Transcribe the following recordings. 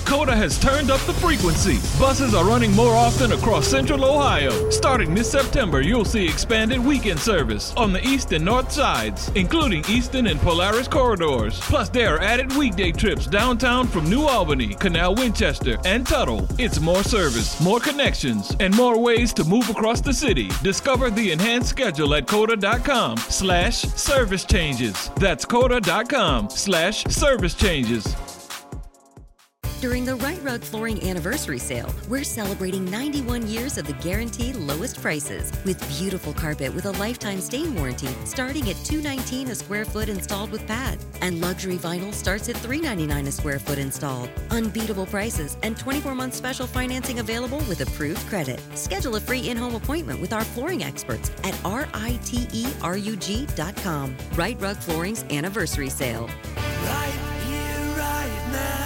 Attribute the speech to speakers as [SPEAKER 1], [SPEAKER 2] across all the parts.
[SPEAKER 1] Coda has turned up the frequency. Buses are running more often across Central Ohio. Starting this September, you'll see expanded weekend service on the east and north sides, including Easton and Polaris corridors. Plus, there are added weekday trips downtown from New Albany, Canal Winchester, and Tuttle. It's more service, more connections, and more ways to move across the city. Discover the enhanced schedule at coda.com/service changes. That's coda.com/service changes.
[SPEAKER 2] During the Right Rug Flooring Anniversary Sale, we're celebrating 91 years of the guaranteed lowest prices with beautiful carpet with a lifetime stain warranty starting at $219 a square foot installed with pads. And luxury vinyl starts at $399 a square foot installed. Unbeatable prices and 24-month special financing available with approved credit. Schedule a free in-home appointment with our flooring experts at RITERUG.com. Right Rug Flooring's Anniversary Sale.
[SPEAKER 3] Right here, right now.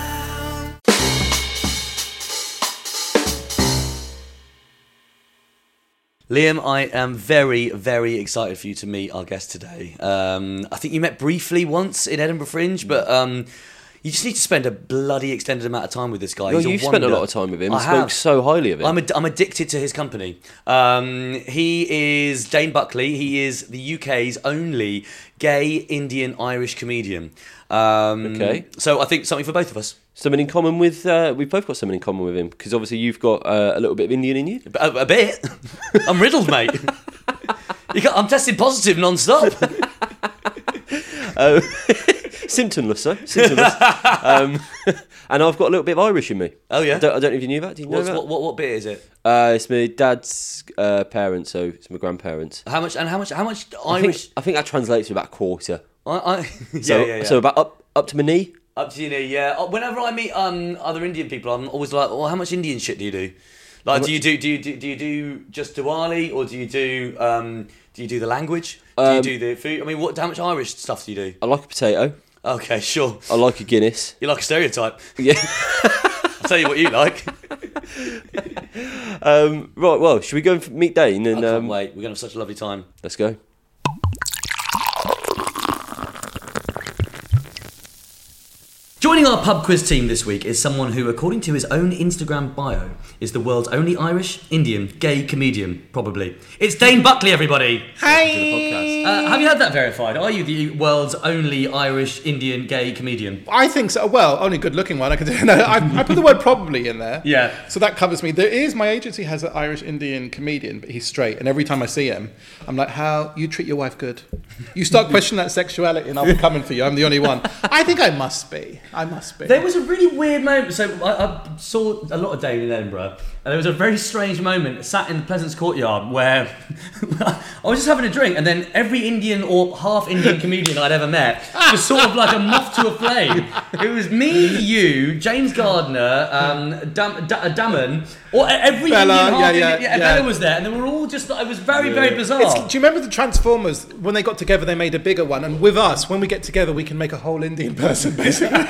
[SPEAKER 4] Liam, I am very, very excited for you to meet our guest today. I think you met briefly once in Edinburgh Fringe, but you just need to spend a bloody extended amount of time with this guy.
[SPEAKER 5] Well, you've spent a lot of time with him. I spoke so highly of him.
[SPEAKER 4] I'm addicted to his company. He is Dane Buckley. He is the UK's only gay Indian-Irish comedian.
[SPEAKER 5] Okay.
[SPEAKER 4] So I think something for both of us.
[SPEAKER 5] Something in common with... we've both got something in common with him, because obviously you've got a little bit of Indian in you.
[SPEAKER 4] A bit. I'm riddled, mate. I'm testing positive non-stop.
[SPEAKER 5] Symptomless, though. Symptomless. And I've got a little bit of Irish in me.
[SPEAKER 4] Oh, yeah?
[SPEAKER 5] I don't know if you knew that. Did you know that?
[SPEAKER 4] What bit is it?
[SPEAKER 5] It's my dad's parents, so it's my grandparents.
[SPEAKER 4] How much Irish?
[SPEAKER 5] I think that translates to about a quarter.
[SPEAKER 4] Yeah.
[SPEAKER 5] So about up to my knee.
[SPEAKER 4] Up to your knee, yeah. Whenever I meet other Indian people, I'm always like, well, how much Indian shit do you do? Like, do you do just Diwali, or do you do the language? Do you do the food? I mean, how much Irish stuff do you do?
[SPEAKER 5] I like a potato.
[SPEAKER 4] Okay, sure.
[SPEAKER 5] I like a Guinness.
[SPEAKER 4] You like a stereotype?
[SPEAKER 5] Yeah.
[SPEAKER 4] I'll tell you what you like.
[SPEAKER 5] Right, well, should we go and meet Dane? And,
[SPEAKER 4] I can't wait. We're going to have such a lovely time.
[SPEAKER 5] Let's go.
[SPEAKER 4] Joining our pub quiz team this week is someone who, according to his own Instagram bio, is the world's only Irish, Indian, gay comedian, probably. It's Dane Buckley, everybody!
[SPEAKER 6] Hi!
[SPEAKER 4] Have you had that verified? Are you the world's only Irish, Indian, gay comedian?
[SPEAKER 6] I think so. Well, only good-looking one. I put the word probably in there.
[SPEAKER 4] Yeah.
[SPEAKER 6] So that covers me. My agency has an Irish Indian comedian, but he's straight. And every time I see him, I'm like, how you treat your wife good? You start questioning that sexuality and I'll be coming for you. I'm the only one. I think I must be.
[SPEAKER 4] There was a really weird moment. So I saw a lot of Dane in Edinburgh, and there was a very strange moment sat in the Pleasance Courtyard where I was just having a drink, and then every Indian or half Indian comedian I'd ever met was sort of like a moth to a flame. It was me, you, James Gardner, Damon, or every
[SPEAKER 6] Bella,
[SPEAKER 4] Indian half Bella was there, and they were all just. It was very, very bizarre.
[SPEAKER 6] Do you remember the Transformers? When they got together, they made a bigger one. And with us, when we get together, we can make a whole Indian person, basically.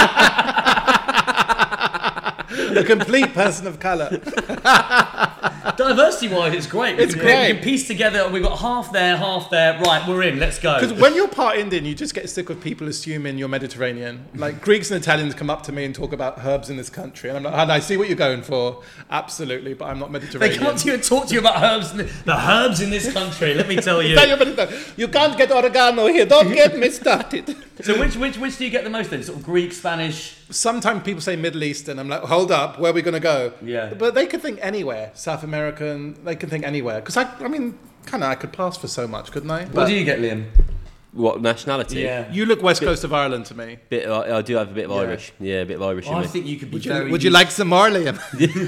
[SPEAKER 6] A complete person of colour.
[SPEAKER 4] Diversity-wise, it's great.
[SPEAKER 6] It's great.
[SPEAKER 4] We can piece together, we've got half there. Right, we're in, let's go.
[SPEAKER 6] Because when you're part Indian, you just get sick of people assuming you're Mediterranean. Like, Greeks and Italians come up to me and talk about herbs in this country. And I'm like, and I see what you're going for. Absolutely, but I'm not Mediterranean.
[SPEAKER 4] They come up to you and talk to you about herbs. The herbs in this country, let me tell you.
[SPEAKER 6] You can't get oregano here. Don't get me started.
[SPEAKER 4] So which do you get the most then? Sort of Greek, Spanish?
[SPEAKER 6] Sometimes people say Middle Eastern. I'm like, hold up, where are we going to go?
[SPEAKER 4] Yeah.
[SPEAKER 6] But they could think anywhere. South American, they can think anywhere. Because I mean, kind of, I could pass for so much, couldn't I?
[SPEAKER 4] What do you get, Liam?
[SPEAKER 5] What nationality?
[SPEAKER 4] Yeah.
[SPEAKER 6] You look West Coast of Ireland to me.
[SPEAKER 5] I do have a bit of Irish. Yeah, a bit of Irish in me.
[SPEAKER 4] I think you could be
[SPEAKER 6] Would you like some more, Liam?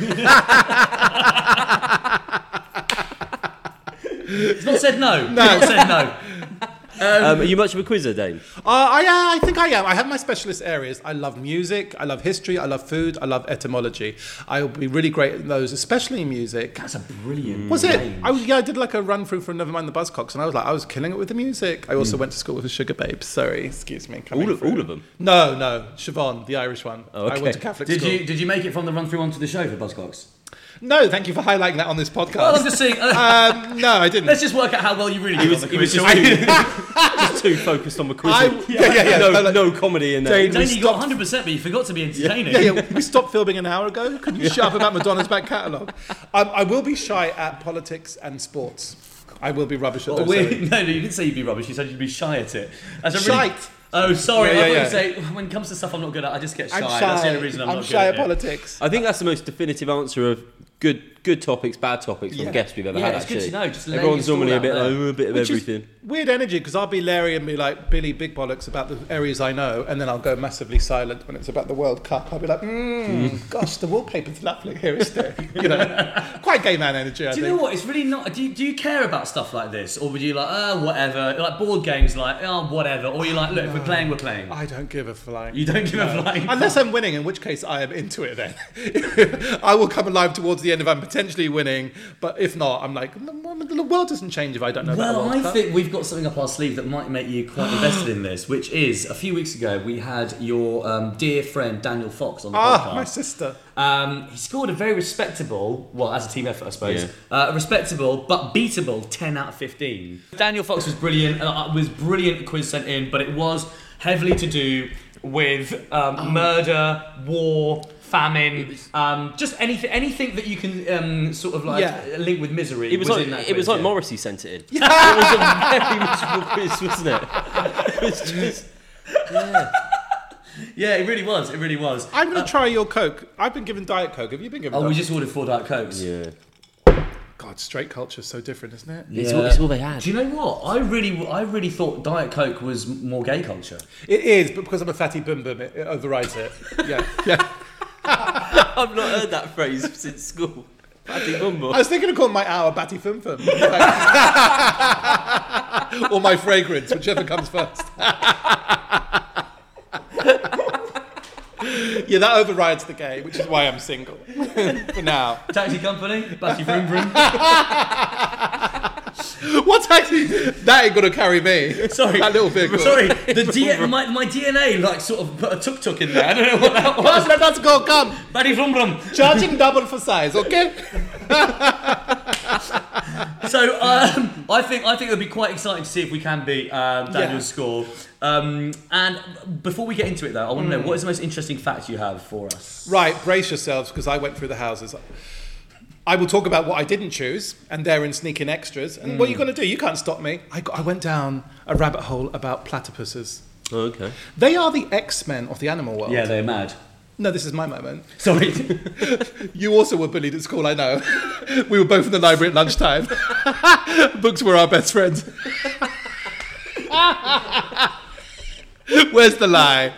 [SPEAKER 4] It's not said no. Not said no.
[SPEAKER 5] Are you much of a quizzer, Dane?
[SPEAKER 6] I think I am. I have my specialist areas. I love music, I love history, I love food, I love etymology. I will be really great in those, especially in music.
[SPEAKER 4] That's a brilliant
[SPEAKER 6] Was it?
[SPEAKER 4] range.
[SPEAKER 6] I did like a run through for Nevermind the Buzzcocks, and I was killing it with the music. I also went to school with the Sugar Babes. Sorry, excuse me.
[SPEAKER 5] All of them?
[SPEAKER 6] No, Siobhan, the Irish one.
[SPEAKER 5] Oh, okay.
[SPEAKER 6] I went to Catholic school.
[SPEAKER 4] Did you make it from the run through onto the show for Buzzcocks?
[SPEAKER 6] No, thank you for highlighting that on this podcast.
[SPEAKER 4] Well, I'm just saying.
[SPEAKER 6] No, I didn't.
[SPEAKER 4] Let's just work out how well you really do on the quiz.
[SPEAKER 5] just too focused on the quiz. No comedy in there.
[SPEAKER 6] Dave,
[SPEAKER 4] Then you got 100%, but you forgot to be entertaining.
[SPEAKER 6] We stopped filming an hour ago. Could you shut up about Madonna's back catalogue? I will be shy at politics and sports. I will be rubbish at those areas.
[SPEAKER 4] No, you didn't say you'd be rubbish. You said you'd be shy at it.
[SPEAKER 6] Shite.
[SPEAKER 4] Oh, sorry.
[SPEAKER 6] Yeah,
[SPEAKER 4] I thought
[SPEAKER 6] yeah.
[SPEAKER 4] you'd say, when it comes to stuff I'm not good at, I just get shy.
[SPEAKER 6] I'm shy.
[SPEAKER 4] That's the only reason I'm not
[SPEAKER 6] shy
[SPEAKER 4] good
[SPEAKER 6] at politics.
[SPEAKER 5] I think that's the most definitive answer of good topics, bad topics from guests we've ever had.
[SPEAKER 4] It's
[SPEAKER 5] Actually,
[SPEAKER 4] good to know. Just lay
[SPEAKER 5] everyone's
[SPEAKER 4] your
[SPEAKER 5] normally a
[SPEAKER 4] stall
[SPEAKER 5] bit
[SPEAKER 4] out
[SPEAKER 5] like,
[SPEAKER 4] there.
[SPEAKER 5] a bit of
[SPEAKER 6] Which is
[SPEAKER 5] everything.
[SPEAKER 6] Weird energy, because I'll be Larry and be like Billy Big Bollocks about the areas I know, and then I'll go massively silent when it's about the World Cup. I'll be like, gosh, the wallpaper's lovely here, isn't it? Quite gay man energy, I
[SPEAKER 4] Do you
[SPEAKER 6] think.
[SPEAKER 4] know what? It's really not. Do you care about stuff like this? Or would you like, whatever? Like board games, like, whatever. Or you like, look, if we're playing, we're playing.
[SPEAKER 6] I don't give a flying.
[SPEAKER 4] You don't give a flying.
[SPEAKER 6] Unless I'm winning, in which case I am into it then. I will come alive towards the end if I'm potentially winning, but if not, I'm like, the world doesn't change if I don't know about the
[SPEAKER 4] Well,
[SPEAKER 6] World
[SPEAKER 4] I
[SPEAKER 6] Cup.
[SPEAKER 4] think we've got something up our sleeve that might make you quite invested in this, which is a few weeks ago we had your dear friend Daniel Fox on the podcast.
[SPEAKER 6] my sister.
[SPEAKER 4] He scored a very respectable, well, as a team effort, I suppose, a respectable but beatable 10 out of 15. Daniel Fox was brilliant, quiz sent in, but it was heavily to do with murder, war, famine, just anything that you can sort of like link with misery.
[SPEAKER 5] It was
[SPEAKER 4] in that
[SPEAKER 5] like
[SPEAKER 4] quiz,
[SPEAKER 5] Morrissey sent it in. It was a very miserable quiz, wasn't it? It was just.
[SPEAKER 4] Yeah, it really was. It really was.
[SPEAKER 6] I'm going to try your Coke. I've been given Diet Coke. Have you been given
[SPEAKER 4] Oh,
[SPEAKER 6] Diet
[SPEAKER 4] we just ordered 4 Diet Cokes.
[SPEAKER 5] Yeah.
[SPEAKER 6] God, straight culture's so different, isn't it?
[SPEAKER 5] It's all they had.
[SPEAKER 4] Do you know what? I really thought Diet Coke was more gay culture.
[SPEAKER 6] It is, but because I'm a fatty boom boom, it overrides it. Yeah.
[SPEAKER 5] I've not heard that phrase since school. Fatty bum bum.
[SPEAKER 6] I was thinking of calling my hour Batty Fum Fum. Or my fragrance, whichever comes first. Yeah, that overrides the gay, which is why I'm single. For now.
[SPEAKER 4] Taxi company, Batty Vroom Vroom.
[SPEAKER 6] What taxi? That ain't gonna carry me.
[SPEAKER 4] Sorry,
[SPEAKER 6] That little vehicle.
[SPEAKER 4] Sorry, my DNA like sort of put a tuk-tuk in there. I don't know what that was.
[SPEAKER 6] Let us go, come.
[SPEAKER 4] Batty Vroom Vroom.
[SPEAKER 6] Charging double for size, okay?
[SPEAKER 4] So I think it'll be quite exciting to see if we can beat Daniel's score. And before we get into it, though, I want to know what is the most interesting fact you have for us.
[SPEAKER 6] Right, brace yourselves, because I went through the houses. I will talk about what I didn't choose, and therein sneak in extras. And what are you going to do? You can't stop me. I went down a rabbit hole about platypuses.
[SPEAKER 5] Oh, okay.
[SPEAKER 6] They are the X-Men of the animal world.
[SPEAKER 4] Yeah, they're mad.
[SPEAKER 6] No, this is my moment.
[SPEAKER 4] Sorry.
[SPEAKER 6] You also were bullied at school, I know. We were both in the library at lunchtime. Books were our best friends. Where's the lie?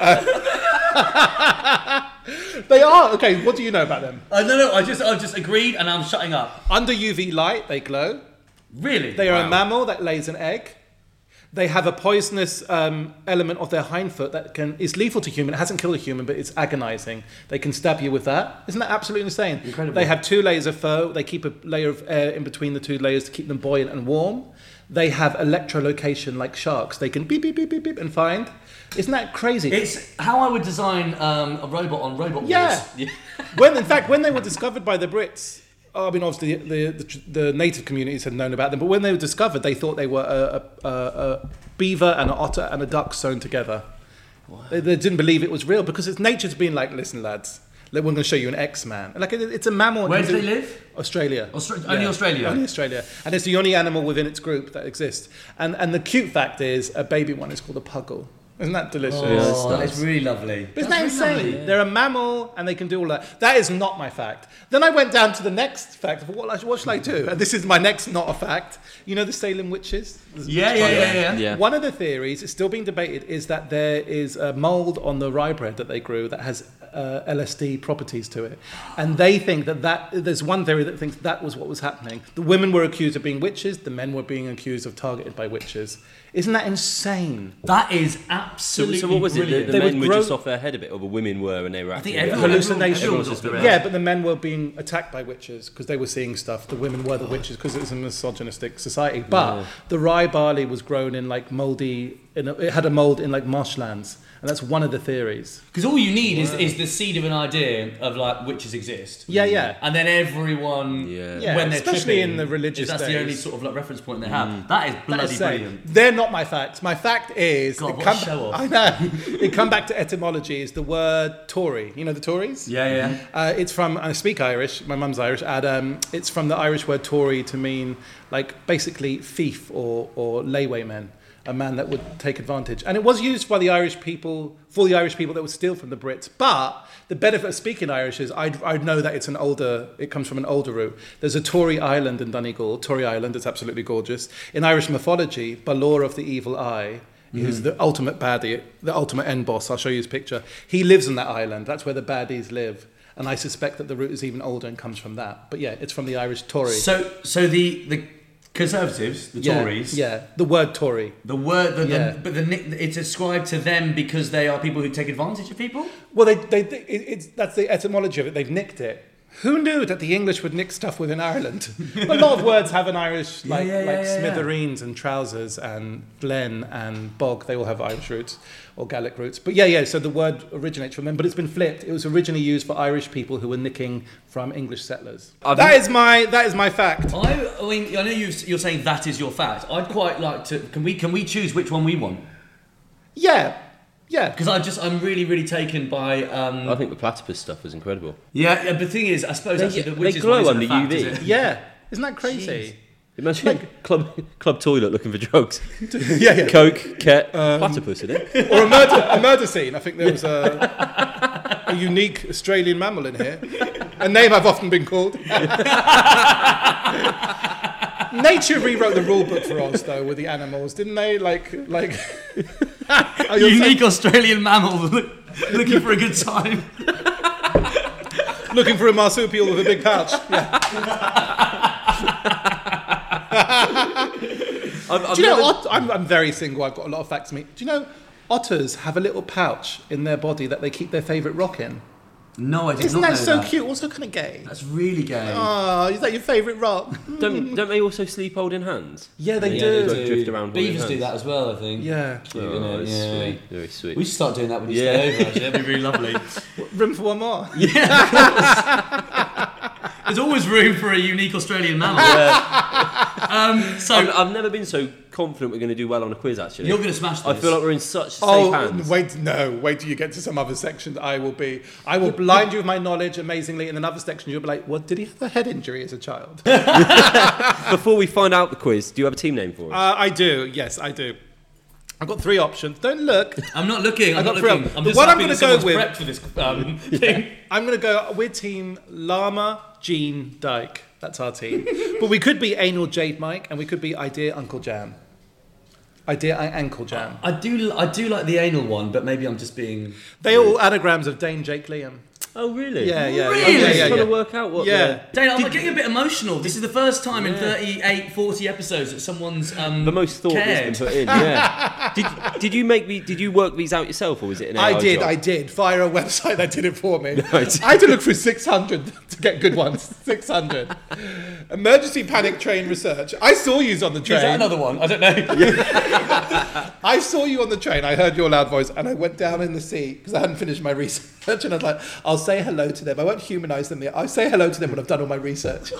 [SPEAKER 6] They are. Okay, what do you know about them?
[SPEAKER 4] No, I just agreed and I'm shutting up.
[SPEAKER 6] Under UV light, they glow.
[SPEAKER 4] Really?
[SPEAKER 6] They are a mammal that lays an egg. They have a poisonous element of their hind foot that is lethal to human. It hasn't killed a human, but it's agonizing. They can stab you with that. Isn't that absolutely insane?
[SPEAKER 4] Incredible.
[SPEAKER 6] They have 2 layers of fur. They keep a layer of air in between the 2 layers to keep them buoyant and warm. They have electrolocation like sharks. They can beep, beep, beep, beep, beep and find. Isn't that crazy?
[SPEAKER 4] It's how I would design a robot on Robot Wars.
[SPEAKER 6] Yeah. When they were discovered by the Brits, I mean, obviously the native communities had known about them, but when they were discovered, they thought they were a beaver and an otter and a duck sewn together. They didn't believe it was real because it's nature's been like, listen, lads, we're going to show you an X-Man. Like it's a mammal.
[SPEAKER 4] Where do they live?
[SPEAKER 6] Australia.
[SPEAKER 4] Only Australia?
[SPEAKER 6] Only Australia. And it's the only animal within its group that exists. And the cute fact is, a baby one is called a puggle. Isn't that delicious?
[SPEAKER 4] Oh, that's really lovely.
[SPEAKER 6] Isn't that insane? They're a mammal and they can do all that. That is not my fact. Then I went down to the next fact of what shall I do? And this is my next not a fact. You know the Salem witches?
[SPEAKER 4] Yeah.
[SPEAKER 6] One of the theories, it's still being debated, is that there is a mould on the rye bread that they grew that has LSD properties to it. And they think that there's one theory that thinks that was what was happening. The women were accused of being witches, the men were being accused of targeted by witches. Isn't that insane?
[SPEAKER 4] That is absolutely
[SPEAKER 5] So what was
[SPEAKER 4] brilliant.
[SPEAKER 5] it? The
[SPEAKER 6] They
[SPEAKER 5] men
[SPEAKER 6] would
[SPEAKER 5] were
[SPEAKER 6] grow-
[SPEAKER 5] just off their head a bit, or the women were, and they were acting.
[SPEAKER 6] Hallucinations.
[SPEAKER 4] Everyone
[SPEAKER 6] Yeah, but the men were being attacked by witches because they were seeing stuff. The women were the witches because it was a misogynistic society. But the rye barley was grown in like mouldy. It had a mould in like marshlands, And that's one of the theories.
[SPEAKER 4] Because all you need is the seed of an idea of like witches exist.
[SPEAKER 6] Yeah.
[SPEAKER 4] And then everyone,
[SPEAKER 6] Yeah,
[SPEAKER 4] when they're
[SPEAKER 6] especially
[SPEAKER 4] tripping,
[SPEAKER 6] in the religious
[SPEAKER 4] if that's
[SPEAKER 6] days.
[SPEAKER 4] the only sort of like reference point they have. That is
[SPEAKER 6] That
[SPEAKER 4] bloody
[SPEAKER 6] is saying,
[SPEAKER 4] brilliant.
[SPEAKER 6] they're not my facts. My fact is,
[SPEAKER 4] God, what a show off.
[SPEAKER 6] I know. It come back to etymology. Is the word Tory? You know the Tories?
[SPEAKER 4] Yeah.
[SPEAKER 6] It's from. I speak Irish. My mum's Irish. And it's from the Irish word Tory to mean like basically thief or laywayman. A man that would take advantage. And it was used by the Irish people, for the Irish people that would steal from the Brits. But the benefit of speaking Irish is I'd know that it comes from an older root. There's a Tory island in Donegal, Tory Island, it's absolutely gorgeous. In Irish mythology, Balor of the Evil Eye, who's the ultimate baddie, the ultimate end boss, I'll show you his picture. He lives on that island, that's where the baddies live. And I suspect that the root is even older and comes from that. But yeah, it's from the Irish Tory.
[SPEAKER 4] So the Conservatives, the Tories.
[SPEAKER 6] Yeah, the word Tory.
[SPEAKER 4] The word, it's ascribed to them because they are people who take advantage of people.
[SPEAKER 6] Well, that's the etymology of it. They've nicked it. Who knew that the English would nick stuff within Ireland? A lot of words have an Irish, like smithereens and trousers and glen and bog. They all have Irish roots or Gaelic roots. But so the word originates from them, but it's been flipped. It was originally used for Irish people who were nicking from English settlers. That is my fact.
[SPEAKER 4] I mean, I know you're saying that is your fact. I'd quite like to. Can we choose which one we want?
[SPEAKER 6] Yeah.
[SPEAKER 4] Because I'm really, really taken by.
[SPEAKER 5] I think the platypus stuff was incredible.
[SPEAKER 4] Yeah, but the thing is, I suppose actually the
[SPEAKER 5] they
[SPEAKER 4] witches
[SPEAKER 5] glow
[SPEAKER 4] one
[SPEAKER 5] under
[SPEAKER 4] isn't a fact,
[SPEAKER 5] UV.
[SPEAKER 4] is it?
[SPEAKER 6] Yeah. Isn't that crazy?
[SPEAKER 5] Imagine club toilet looking for drugs.
[SPEAKER 6] Yeah.
[SPEAKER 5] Coke, ket, platypus in it.
[SPEAKER 6] Or a murder scene. I think there was a unique Australian mammal in here. A name I've often been called. Nature rewrote the rule book for us, though, with the animals, didn't they? Like
[SPEAKER 4] unique Australian mammal looking for a good time.
[SPEAKER 6] Looking for a marsupial with a big pouch. Yeah. Do you know, I'm very single. I've got a lot of facts to me. Do you know otters have a little pouch in their body that they keep their favourite rock in?
[SPEAKER 4] No, I did
[SPEAKER 6] Isn't
[SPEAKER 4] not know
[SPEAKER 6] that so
[SPEAKER 4] that.
[SPEAKER 6] cute? Also kind of gay.
[SPEAKER 4] That's really gay.
[SPEAKER 6] Oh, is that your favourite rock?
[SPEAKER 5] Don't they also sleep holding hands?
[SPEAKER 6] Yeah, they
[SPEAKER 5] do.
[SPEAKER 6] do.
[SPEAKER 5] Drift around holding
[SPEAKER 4] Beavers do
[SPEAKER 5] hands.
[SPEAKER 4] that as well, I think.
[SPEAKER 6] Yeah.
[SPEAKER 4] Cute,
[SPEAKER 5] Oh,
[SPEAKER 4] isn't it?
[SPEAKER 5] it's
[SPEAKER 4] Yeah.
[SPEAKER 5] sweet. Very sweet.
[SPEAKER 4] We should start doing that when you stay over, actually. That'd be really lovely.
[SPEAKER 6] Room for one more.
[SPEAKER 4] There's always room for a unique Australian mammal. So
[SPEAKER 5] I've never been so confident we're going to do well on a quiz, actually.
[SPEAKER 4] you're going to smash this.
[SPEAKER 5] I feel like we're in such safe hands.
[SPEAKER 6] Wait till you get to some other sections. I will blind you with my knowledge amazingly. In another section, you'll be like, "What, did he have a head injury as a child?"
[SPEAKER 5] Before we find out the quiz, do you have a team name for us?
[SPEAKER 6] I do. Yes, I do. I've got three options. Don't look.
[SPEAKER 4] I'm not looking. I'm
[SPEAKER 6] got
[SPEAKER 4] not
[SPEAKER 6] three
[SPEAKER 4] looking.
[SPEAKER 6] options.
[SPEAKER 4] I'm
[SPEAKER 6] The
[SPEAKER 4] just
[SPEAKER 6] one I'm
[SPEAKER 4] happy
[SPEAKER 6] gonna
[SPEAKER 4] that
[SPEAKER 6] go
[SPEAKER 4] someone's
[SPEAKER 6] with-
[SPEAKER 4] prepped for this thing.
[SPEAKER 6] I'm going to go with Team Llama Jean Dyke. That's our team. But we could be Anal Jade Mike, and we could be Idea Uncle Jam. Idea Ankle Jam.
[SPEAKER 4] I do like the anal one, but maybe I'm just being.
[SPEAKER 6] They all anagrams of Dane Jake Liam.
[SPEAKER 5] Oh, really?
[SPEAKER 6] Yeah.
[SPEAKER 4] Really?
[SPEAKER 6] Yeah.
[SPEAKER 5] Trying to work out what
[SPEAKER 6] Yeah.
[SPEAKER 4] Dana, I'm getting a bit emotional. This is the first time in 38, 40 episodes that someone's
[SPEAKER 5] the most thought
[SPEAKER 4] cared.
[SPEAKER 5] that's been put in. Yeah. Did you work these out yourself, or was it an AI job?
[SPEAKER 6] I did. Via a website that did it for me.
[SPEAKER 5] Right.
[SPEAKER 6] I had to look through 600 to get good ones. 600. Emergency panic train research. I saw you on the train.
[SPEAKER 4] Is that another one? I don't know.
[SPEAKER 6] I saw you on the train. I heard your loud voice, and I went down in the seat because I hadn't finished my research. And I was like, I'll say hello to them. I won't humanise them yet. I'll say hello to them when I've done all my research.